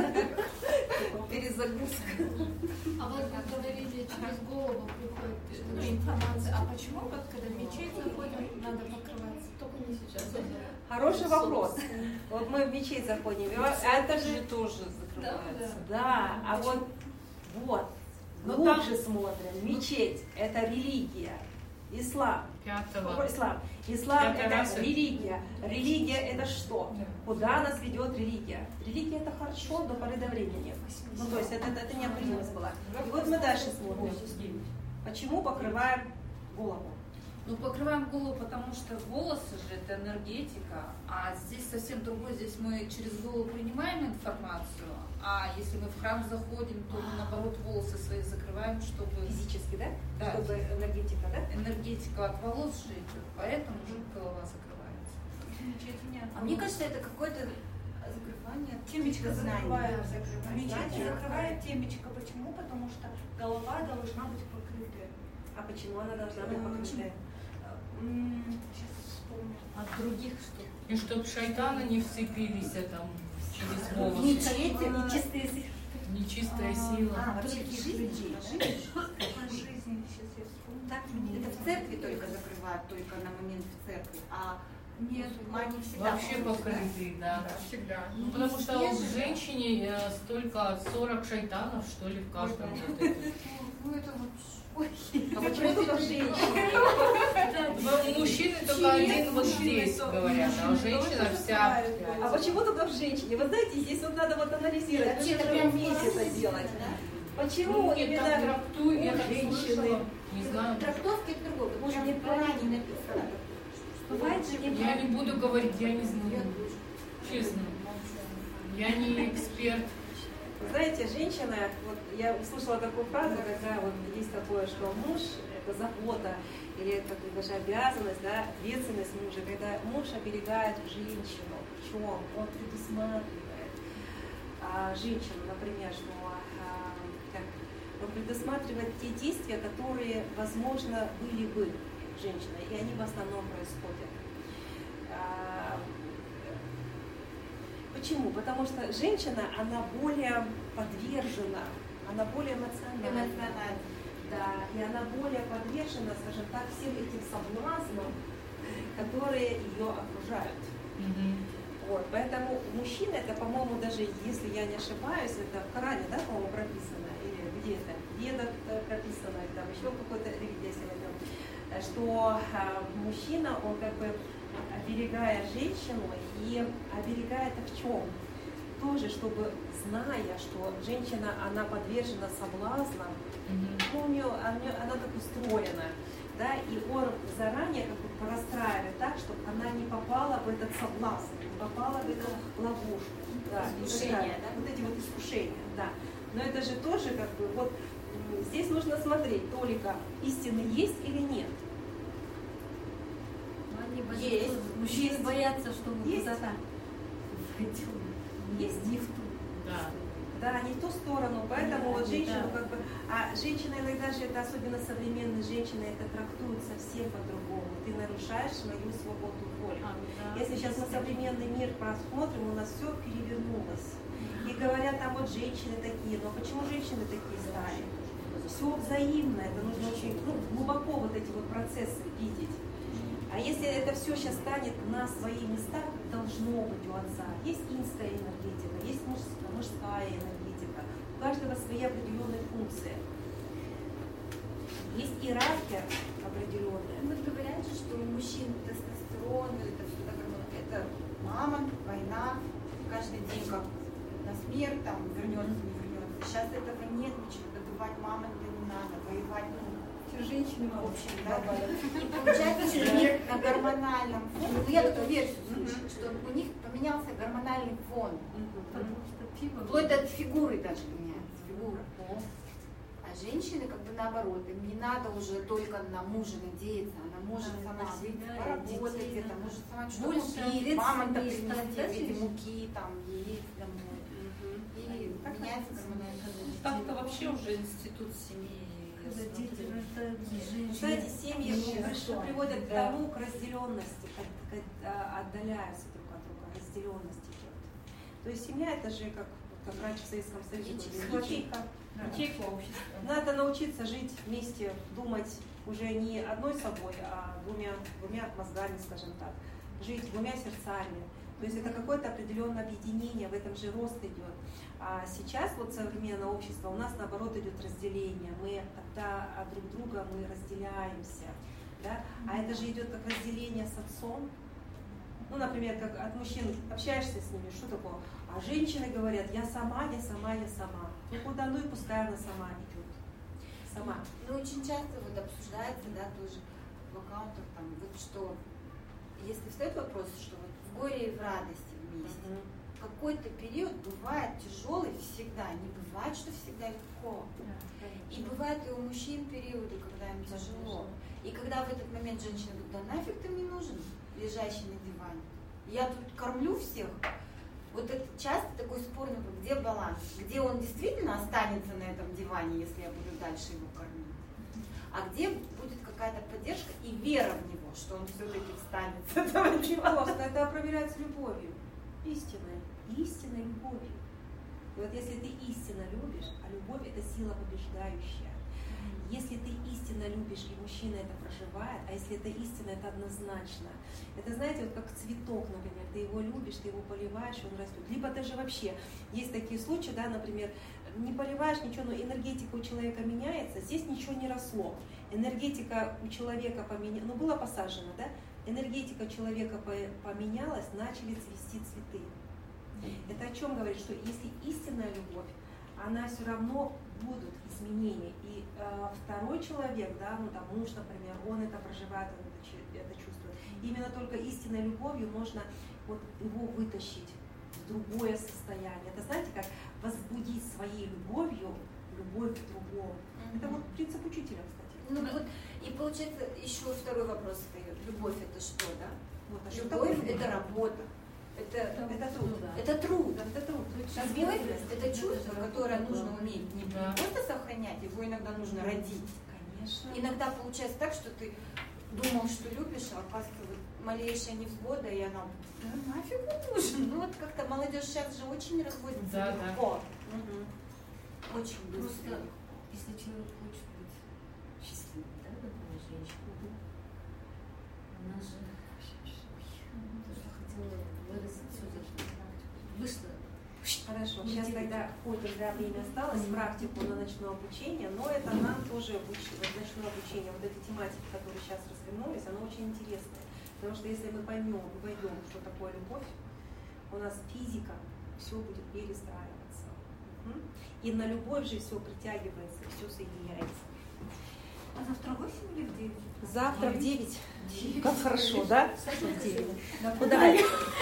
Перезагрузка. А вот как говорили, через голову приходит ну, информация. А почему, вот, когда в мечеть заходим, надо покрываться? Только не сейчас. Хороший вопрос. Вот мы в мечеть заходим. А это же тоже закрывается. Да, а вот, вот, глубже смотрим. Мечеть – это религия. Ислам. Пятого. Какой ислам? Ислам Пятый это раз. религия. Религия это что? Куда нас ведет религия? Религия это хорошо до поры до времени. Ну то есть это, это, это необходимость была. И вот мы дальше смотрим. Почему покрываем голову? Ну, покрываем голову, потому что волосы же это энергетика, а здесь совсем другое. Здесь мы через голову принимаем информацию, а если мы в храм заходим, то мы наоборот волосы свои закрываем, чтобы... Физически, да? Да. Чтобы энергетика, да? Энергетика от волос же идет, поэтому же голова закрывается. А мне кажется, это какое-то закрывание. Темечко знания. закрывает. Мечеть закрывает темечко. Почему? Потому что голова должна быть покрытая. А почему она должна быть покрытая? Сейчас вспомню. От других что? И чтоб шайтаны не вцепились там через волосы. Нечистые Нечистая сила. А, вообще в жизни? Жизнь, сейчас я вспомню. Так, это в церкви только закрывают, только на момент в церкви. А Нет, мусульмане всегда. Вообще покрытые, да. Всегда. Ну, потому что у женщине э, столько сорок шайтанов, что ли, в каждом. Вот этом. Ну это вот. А почему только женщины? Ну, мужчины только один вот здесь говорят, а женщина вся. А почему только в женщине? Вы знаете, здесь вот надо вот анализировать, Вообще это это прям прям вместе это делать. Почему Ну, нет, там именно трактуют, я так женщины? слышала. Не знаю. Трактовка это другое, потому что мне в Коране написано. Бывает же не Я не буду говорить, я не знаю. Честно. Я не эксперт. Знаете, женщина, вот я услышала такую фразу, когда вот есть такое, что муж – это забота, или это даже обязанность, да, ответственность мужа, когда муж оберегает женщину. В чем? Он предусматривает а, женщину, например, что а, как, он предусматривает те действия, которые, возможно, были бы женщиной, и они в основном происходят. А, Почему? Потому что женщина, она более подвержена, она более эмоциональна. Эмоционально. Да, и она более подвержена, скажем так, всем этим соблазнам, которые ее окружают. Мгм. Вот, поэтому мужчина, это, по-моему, даже если я не ошибаюсь, это в Коране, да, по-моему, прописано, или где-то, где-то прописано, или там еще какой-то религия, если возьмем, что а, мужчина, он как бы оберегая женщину и оберегает в чем? Тоже, чтобы, зная, что женщина, она подвержена соблазнам, Мгм. у нее, она, она так устроена, да, и он заранее как бы простраивает так, чтобы она не попала в этот соблазн, не попала в эту ловушку. Да, Искушения, да, да? вот эти вот искушения, да. Но это же тоже как бы, вот м, здесь нужно смотреть, только истины есть или нет. Они боятся, Есть. мужчины Есть. боятся, что мы Есть. куда-то Есть. не в ту. Да. Да, не в ту сторону, поэтому Да, вот женщину да. как бы, а женщина иногда же, это особенно современные женщины, это трактуют совсем по-другому. Ты нарушаешь свою свободу воли. А, да. Если сейчас на современный мир посмотрим, у нас все перевернулось. И говорят, там вот женщины такие, но почему женщины такие стали? Все взаимно, это нужно очень ну, глубоко вот эти вот процессы видеть. А если это все сейчас станет на свои места, как должно быть у отца, есть инская энергетика, есть мужская, мужская энергетика, у каждого свои определенные функции. Есть иерархия определенная. Вот говорят же, что у мужчин тестостерон, это все так, это мама, война, каждый день как на смерть, там, вернется, не вернется. Сейчас этого нет, ничего, добывать мамонта не надо, воевать, ну, Все женщины в общем, да. И получается, что нет на гормональном фоне, ну я такую версию слышу, что у них поменялся гормональный фон. Вплоть до фигуры даже меняется, фигура. А женщины как бы наоборот, им не надо уже только на мужа надеяться, она может сама выйти, поработать где-то, может сама что-то купить, мамонта принести в виде муки, там, яиц домой. И меняется гормональный фон. Так-то вообще уже институт семьи. Знаете, семьи ну, приводят к тому, к разделенности, к, к, отдаляются друг от друга, разделенность идет. То есть семья это же как, как раньше в Советском Союзе, ячейка. Ячейка общества. Надо научиться жить вместе, думать уже не одной собой, а двумя, двумя мозгами, скажем так, жить двумя сердцами. То есть это какое-то определенное объединение, в этом же рост идет. А сейчас вот современное общество, у нас наоборот идет разделение. Мы когда от друг друга мы разделяемся. Да? А это же идет как разделение с отцом. Ну, например, как от мужчин общаешься с ними, что такое? А женщины говорят, я сама, я сама, я сама. Ну куда, ну и пускай она сама идет. Сама. Ну, очень часто вот обсуждается, да, тоже в аккаунтах, там, вот что, если встает вопрос, что вот в горе и в радости вместе, mm-hmm. какой-то период бывает тяжелый всегда, не бывает, что всегда легко. Yeah, и бывают и у мужчин периоды, когда им тяжело. И когда в этот момент женщина говорит, да нафиг ты мне нужен, лежащий на диване. Я тут кормлю всех. Вот это часто такой спорный вопрос, где баланс, где он действительно останется на этом диване, если я буду дальше его кормить, а где будет какая-то поддержка и вера в него, что он все-таки встанет с этого дивана. Просто это проверяется любовью, истинной, истинной любовью. И вот если ты истинно любишь, а любовь это сила побеждающая. Если ты истинно любишь, и мужчина это проживает, а если это истина, это однозначно. Это, знаете, вот как цветок, например, ты его любишь, ты его поливаешь, он растет. Либо даже вообще, есть такие случаи, да, например, не поливаешь ничего, но энергетика у человека меняется, здесь ничего не росло. Энергетика у человека поменялась, ну было посажено, да, энергетика человека поменялась, начали цвести цветы. Это о чем говорит, что если истинная любовь, она все равно будут изменения. И э, второй человек, да, ну там муж, например, он это проживает, он это, это чувствует. Именно только истинной любовью можно вот его вытащить в другое состояние. Это знаете, как возбудить своей любовью любовь к другому. Mm-hmm. Это вот принцип учителя, кстати. Ну вот, и получается еще второй вопрос встает. Любовь это что, да? Вот, а любовь что это работа. Это, это труд, да. Это труд. Это труд. Любовь это чувство, которое нужно уметь не да. просто сохранять, его иногда нужно родить. Конечно. Иногда получается так, что ты думал, что любишь, а оказывается вот малейшая невзгода, и она ну, нафиг он нужен. Ну вот как-то молодежь сейчас же очень разводится да, легко. Да. Угу. Очень быстро. Если человек хочет быть счастливым, да, например, женщина, она же хотела выразить все это, вышло. Хорошо, сейчас тогда хоть уже время осталось, практику на ночное обучение, но это нам тоже обучение, ночное обучение, вот эти тематики, которые сейчас развернулись, оно очень интересное. Потому что если мы поймем, войдем, что такое любовь, у нас физика, все будет перестраиваться. И на любовь же все притягивается, все соединяется. А завтра в восемь или в девять? Завтра в девять. Как хорошо, да? В девять. Куда?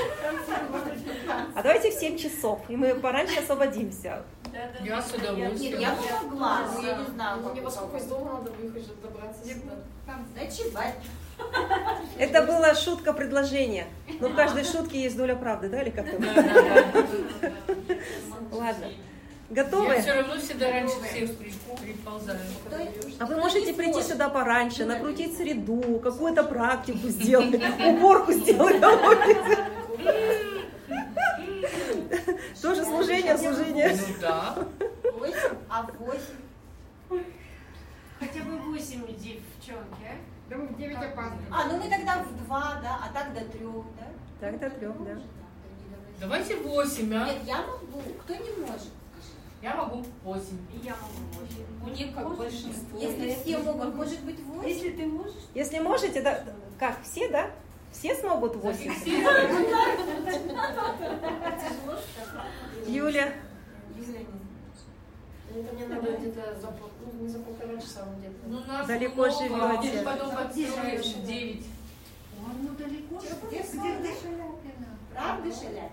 А давайте в семь часов, и мы пораньше освободимся. Я с удовольствием. Нет, я бы могла, но я не знаю. Мне во сколько из дома надо выехать, добраться сюда? Ночевать. Это была шутка-предложение. Но в каждой шутке есть доля правды, да, или как-то? Ладно. Готовы? Я все равно всегда раньше всех приползаю. А вы можете прийти сюда пораньше, накрутить среду, какую-то практику сделать, уборку сделать. Тоже служение. служение, служение. Ну да. Восемь, а восемь? Хотя бы восемь девчонки, а? Да мы в девять опаздываем. А, ну мы тогда в два, да, а так до трех, да? Так до трех, да. Давайте восемь, а? Нет, я могу. Кто не может? Я могу восемь. И я могу восемь. У них как большинство. Если все могут, может быть восемь? Если ты можешь, Если можете, да, как, все, да? Все смогут восемь? Юля? Это мне надо где-то за, пол- ну, не за полтора часа, но где-то. Ну, нас Далеко много, живете. ты потом подстроишь девять. Ой, ну далеко. Где Где ты? Правда, Шаля?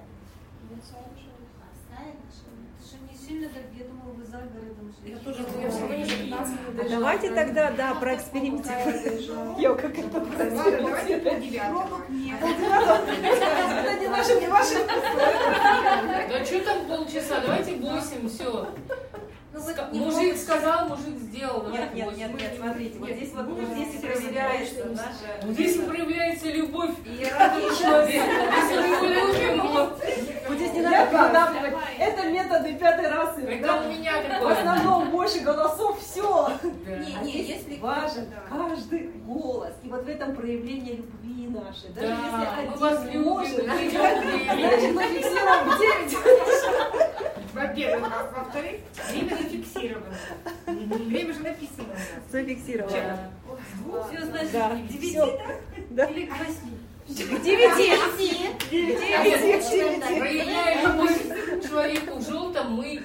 Что не сильно так, я думала, вы за городом Я живете. тоже, я все равно не за пятнадцать минут А доезжала. давайте тогда, да, проэкспериментируем. Я как это Ладно, давайте полдевятого. Пробок нет. Это не наше, не ваше. Да что там полчаса? Давайте восемь, все. Ну, вот Ска- не мужик могут- сказал, мужик сделал. Нет, Давайте нет, восемь. нет, нет, смотрите, вот Нет, здесь вот ну, вот здесь и все проверяется равно. наша... Вот здесь проявляется любовь Иерархия. человека. Если мы любим его, Вот здесь не надо продавливать. Это методы пятый раз. это у меня В такое. основном больше голосов, все. Да. Не, А не, здесь если Важен каждый голос. И вот в этом проявление любви нашей. Даже Да, мы если вас один любим, может, мы идем значит, мы фиксируем в девять. Во-первых, а во-вторых, время зафиксировано. Время же написано у нас. Зафиксировано. все значит Да, к девяти, всё. Да. или к восьми. К девяти. Девяти. Девяти. Проявляя любовь человеку в желтом, мы...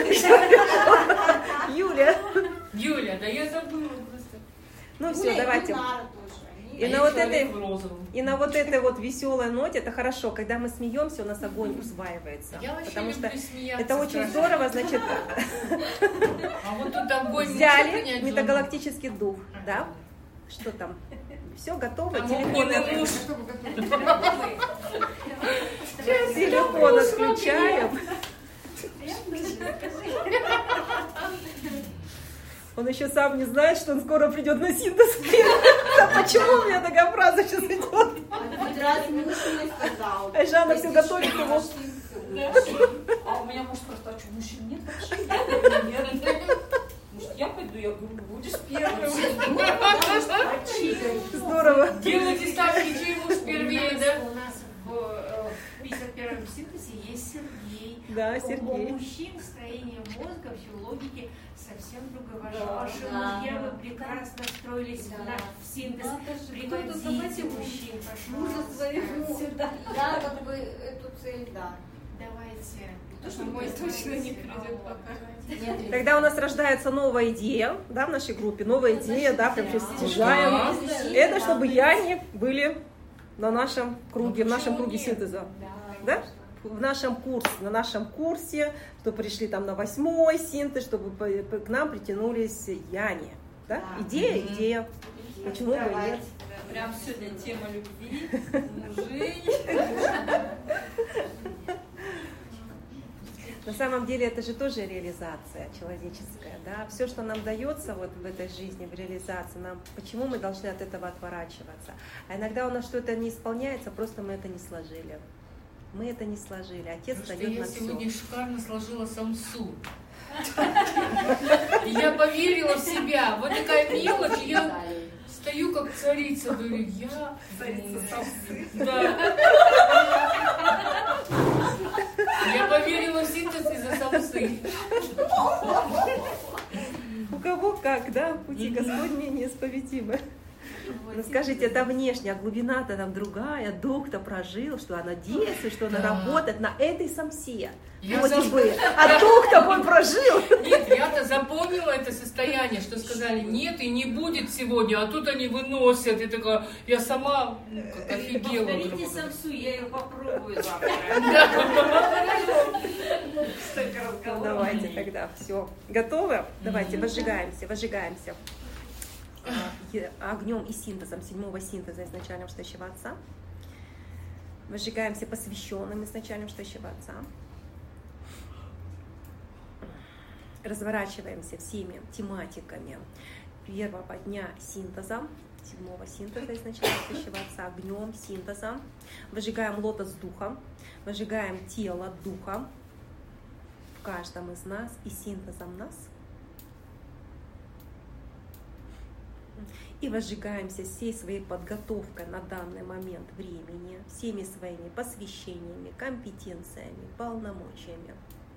Юля. Юля, да я забыла просто. Ну все, Юля и давайте. Гульнара тоже. Они- И А на я вот человек этой- в розовом. И на вот этой вот веселой ноте, это хорошо, когда мы смеемся, у нас огонь усваивается. Я вообще Потому что люблю смеяться. это очень страшно. здорово, значит, А вот тут огонь взяли можно принять, метагалактический дух, да? Что там? Все готово, Там телефоны, огненный муж. Что вы готовы? телефон отключаем. Он еще сам не знает, что он скоро придет на синтез. А почему у меня такая фраза сейчас идет? Хоть раз муж мне сказал. А Жанна все готовит его. А у меня муж просто, а что, мужчин нет вообще? Нет. Может, я пойду? Я говорю, будешь первым. Здорово. Делайте ставки, чей муж первее, да? У нас в э, в пятьдесят первом синтезе есть Сергей. Да, У Сергей. мужчин строение мозга, филологики совсем другое. Ваши, Да, ваши да. мужья, вы прекрасно строились Да. в наш синтез. Надо же, Приводите кто-то давайте мужчин, Мужа пожалуйста. своего. Сюда. Да, как бы эту цель, да. Давайте. То, что Мой мы точно не придет пока. Нет, Тогда у нас рождается новая идея, да, в нашей группе, новая идея, да, прям сейчас снижаем. Да. Это чтобы яни были на нашем круге, в нашем круге синтеза, да? В нашем курсе, на нашем курсе, чтобы пришли там на восьмой синтез, чтобы по- по- к нам притянулись яни, да? Да. Идея, Мгм. идея. Почему бы и нет? Прям сегодня тема любви, мужей. На самом деле это же тоже реализация человеческая, да. Все, что нам дается вот в этой жизни, в реализации, нам почему мы должны от этого отворачиваться? А иногда у нас что-то не исполняется, просто мы это не сложили. Мы это не сложили. Отец Потому что дает я на все. сегодня шикарно сложила самсу. И я поверила в себя. Вот такая мелочь. и Я стою как царица, говорю, я... Да. Я поверила в синтез из-за самсы. У кого как, да? Пути Господни неисповедимы. Ну скажите, это внешне, а глубина-то там другая, дух-то прожил, что она действует, что она Да. работает на этой самсе. Я Вроде за- бы, а дух-то он прожил. Нет, я-то запомнила это состояние, что сказали, нет и не будет сегодня, а тут они выносят. И такая, я сама ну, как офигела. Повторите грубо говоря. самсу, я ее попробую завтра. Столько Ну, разговоров. давайте тогда, все. Готовы? Давайте, возжигаемся, возжигаемся. А, е- Огнем и синтезом, седьмого синтеза изначального штащего отца. Возжигаемся посвященным изначальным штащего отца. Разворачиваемся всеми тематиками первого дня синтеза, седьмого синтеза изначального штащего отца, огнем, синтезом. Выжигаем лотос духа, выжигаем тело духа. в каждом из нас и синтезом нас. И возжигаемся всей своей подготовкой на данный момент времени, всеми своими посвящениями, компетенциями, полномочиями.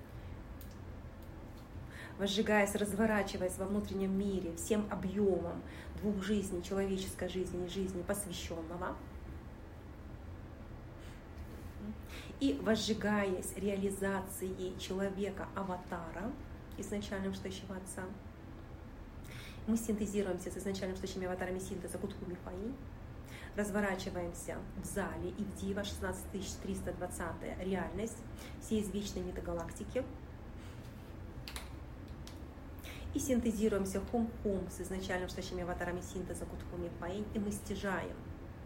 Возжигаясь, разворачиваясь во внутреннем мире всем объемом двух жизней, человеческой жизни и жизни посвященного. И возжигаясь реализацией человека-аватара, изначальным Штающего Отца, мы синтезируемся с изначальным Штающими аватарами синтеза Кутхуми Фаи, разворачиваемся в зале и в Дива шестнадцать тысяч триста двадцатая реальность всей извечной метагалактики, и синтезируемся Хум-Хум с изначальным Штающими аватарами синтеза Кутхуми Фаи, и мы стяжаем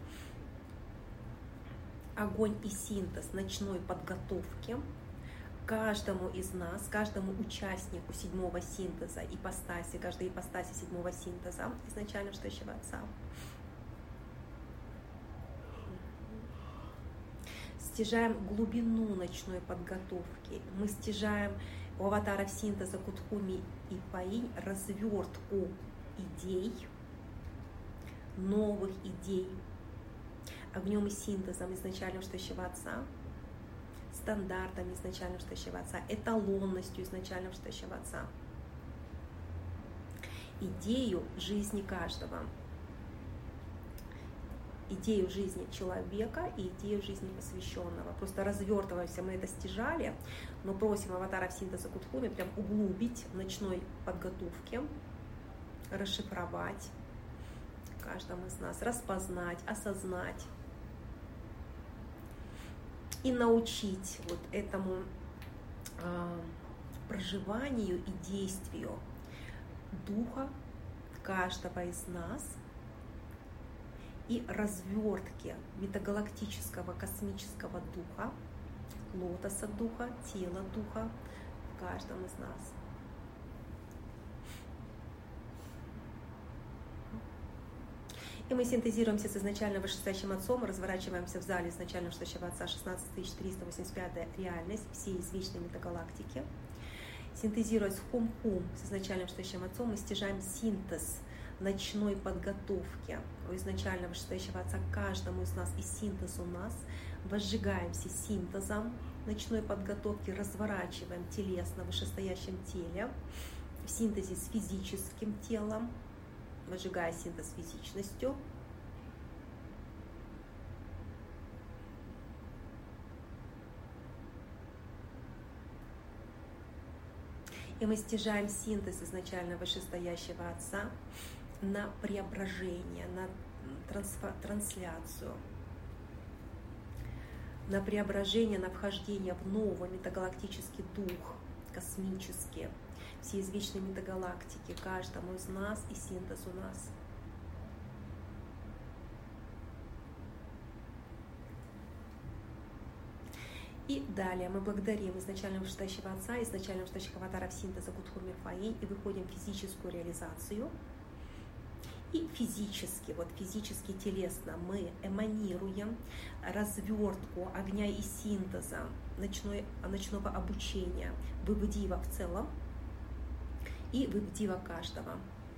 огонь и синтез ночной подготовки каждому из нас, каждому участнику седьмого синтеза, ипостаси, каждой ипостаси седьмого синтеза изначально Штающего Отца. Стяжаем глубину ночной подготовки. Мы стяжаем у аватаров синтеза Кутхуми и Фаи развертку идей, новых идей, огнем и синтезом изначального Штающего Отца, стандартами изначального Штающего Отца, эталонностью изначального Штающего Отца, идею жизни каждого, идею жизни человека и идею жизни посвященного. Просто развертываемся, мы это стяжали, но просим аватаров синтеза Кутхуми прям углубить в ночной подготовке, расшифровать каждому из нас, распознать, осознать и научить вот этому э, проживанию и действию духа каждого из нас и развертке метагалактического космического духа, лотоса духа, тела духа в каждом из нас. И мы синтезируемся с изначально вышестоящим Отцом, разворачиваемся в зале изначально Штающего Отца шестнадцать тысяч триста восемьдесят пятая реальность всей извечной метагалактики. Синтезируясь в Хум-Хум с изначальным Штающим Отцом, мы стяжаем синтез ночной подготовки у изначально вышестоящего Отца каждому из нас и синтез у нас. Возжигаемся синтезом ночной подготовки, разворачиваем телесно в вышестоящем теле, в синтезе с физическим телом, возжигая синтез физичностью. И мы стяжаем синтез изначально вышестоящего Отца на преображение, на трансфа- трансляцию, на преображение, на вхождение в новый метагалактический дух, космический, все извечные метагалактики, каждому из нас и синтез у нас. И далее мы благодарим изначального вышестоящего Отца, изначального вышестоящих аватаров синтеза Кутхуми Фаи и выходим в физическую реализацию. И физически, вот физически, телесно мы эманируем развертку огня и синтеза ночной, ночного обучения Выбдива в целом и Выбдива каждого.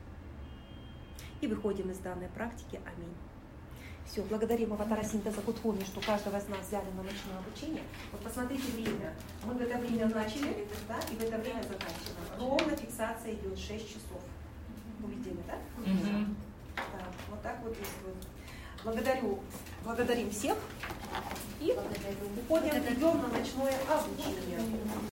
И выходим из данной практики. Аминь. Все, благодарим аватара синтеза Кутхуми, что каждого из нас взяли на ночное обучение. Вот посмотрите время. Мы в это время начали, да, и в это время заканчиваем. Ровно фиксация идет шесть часов. Увидели, да? Mm-hmm. Да, вот так вот действует. Благодарю, благодарим всех и уходим, идем на ночное обучение.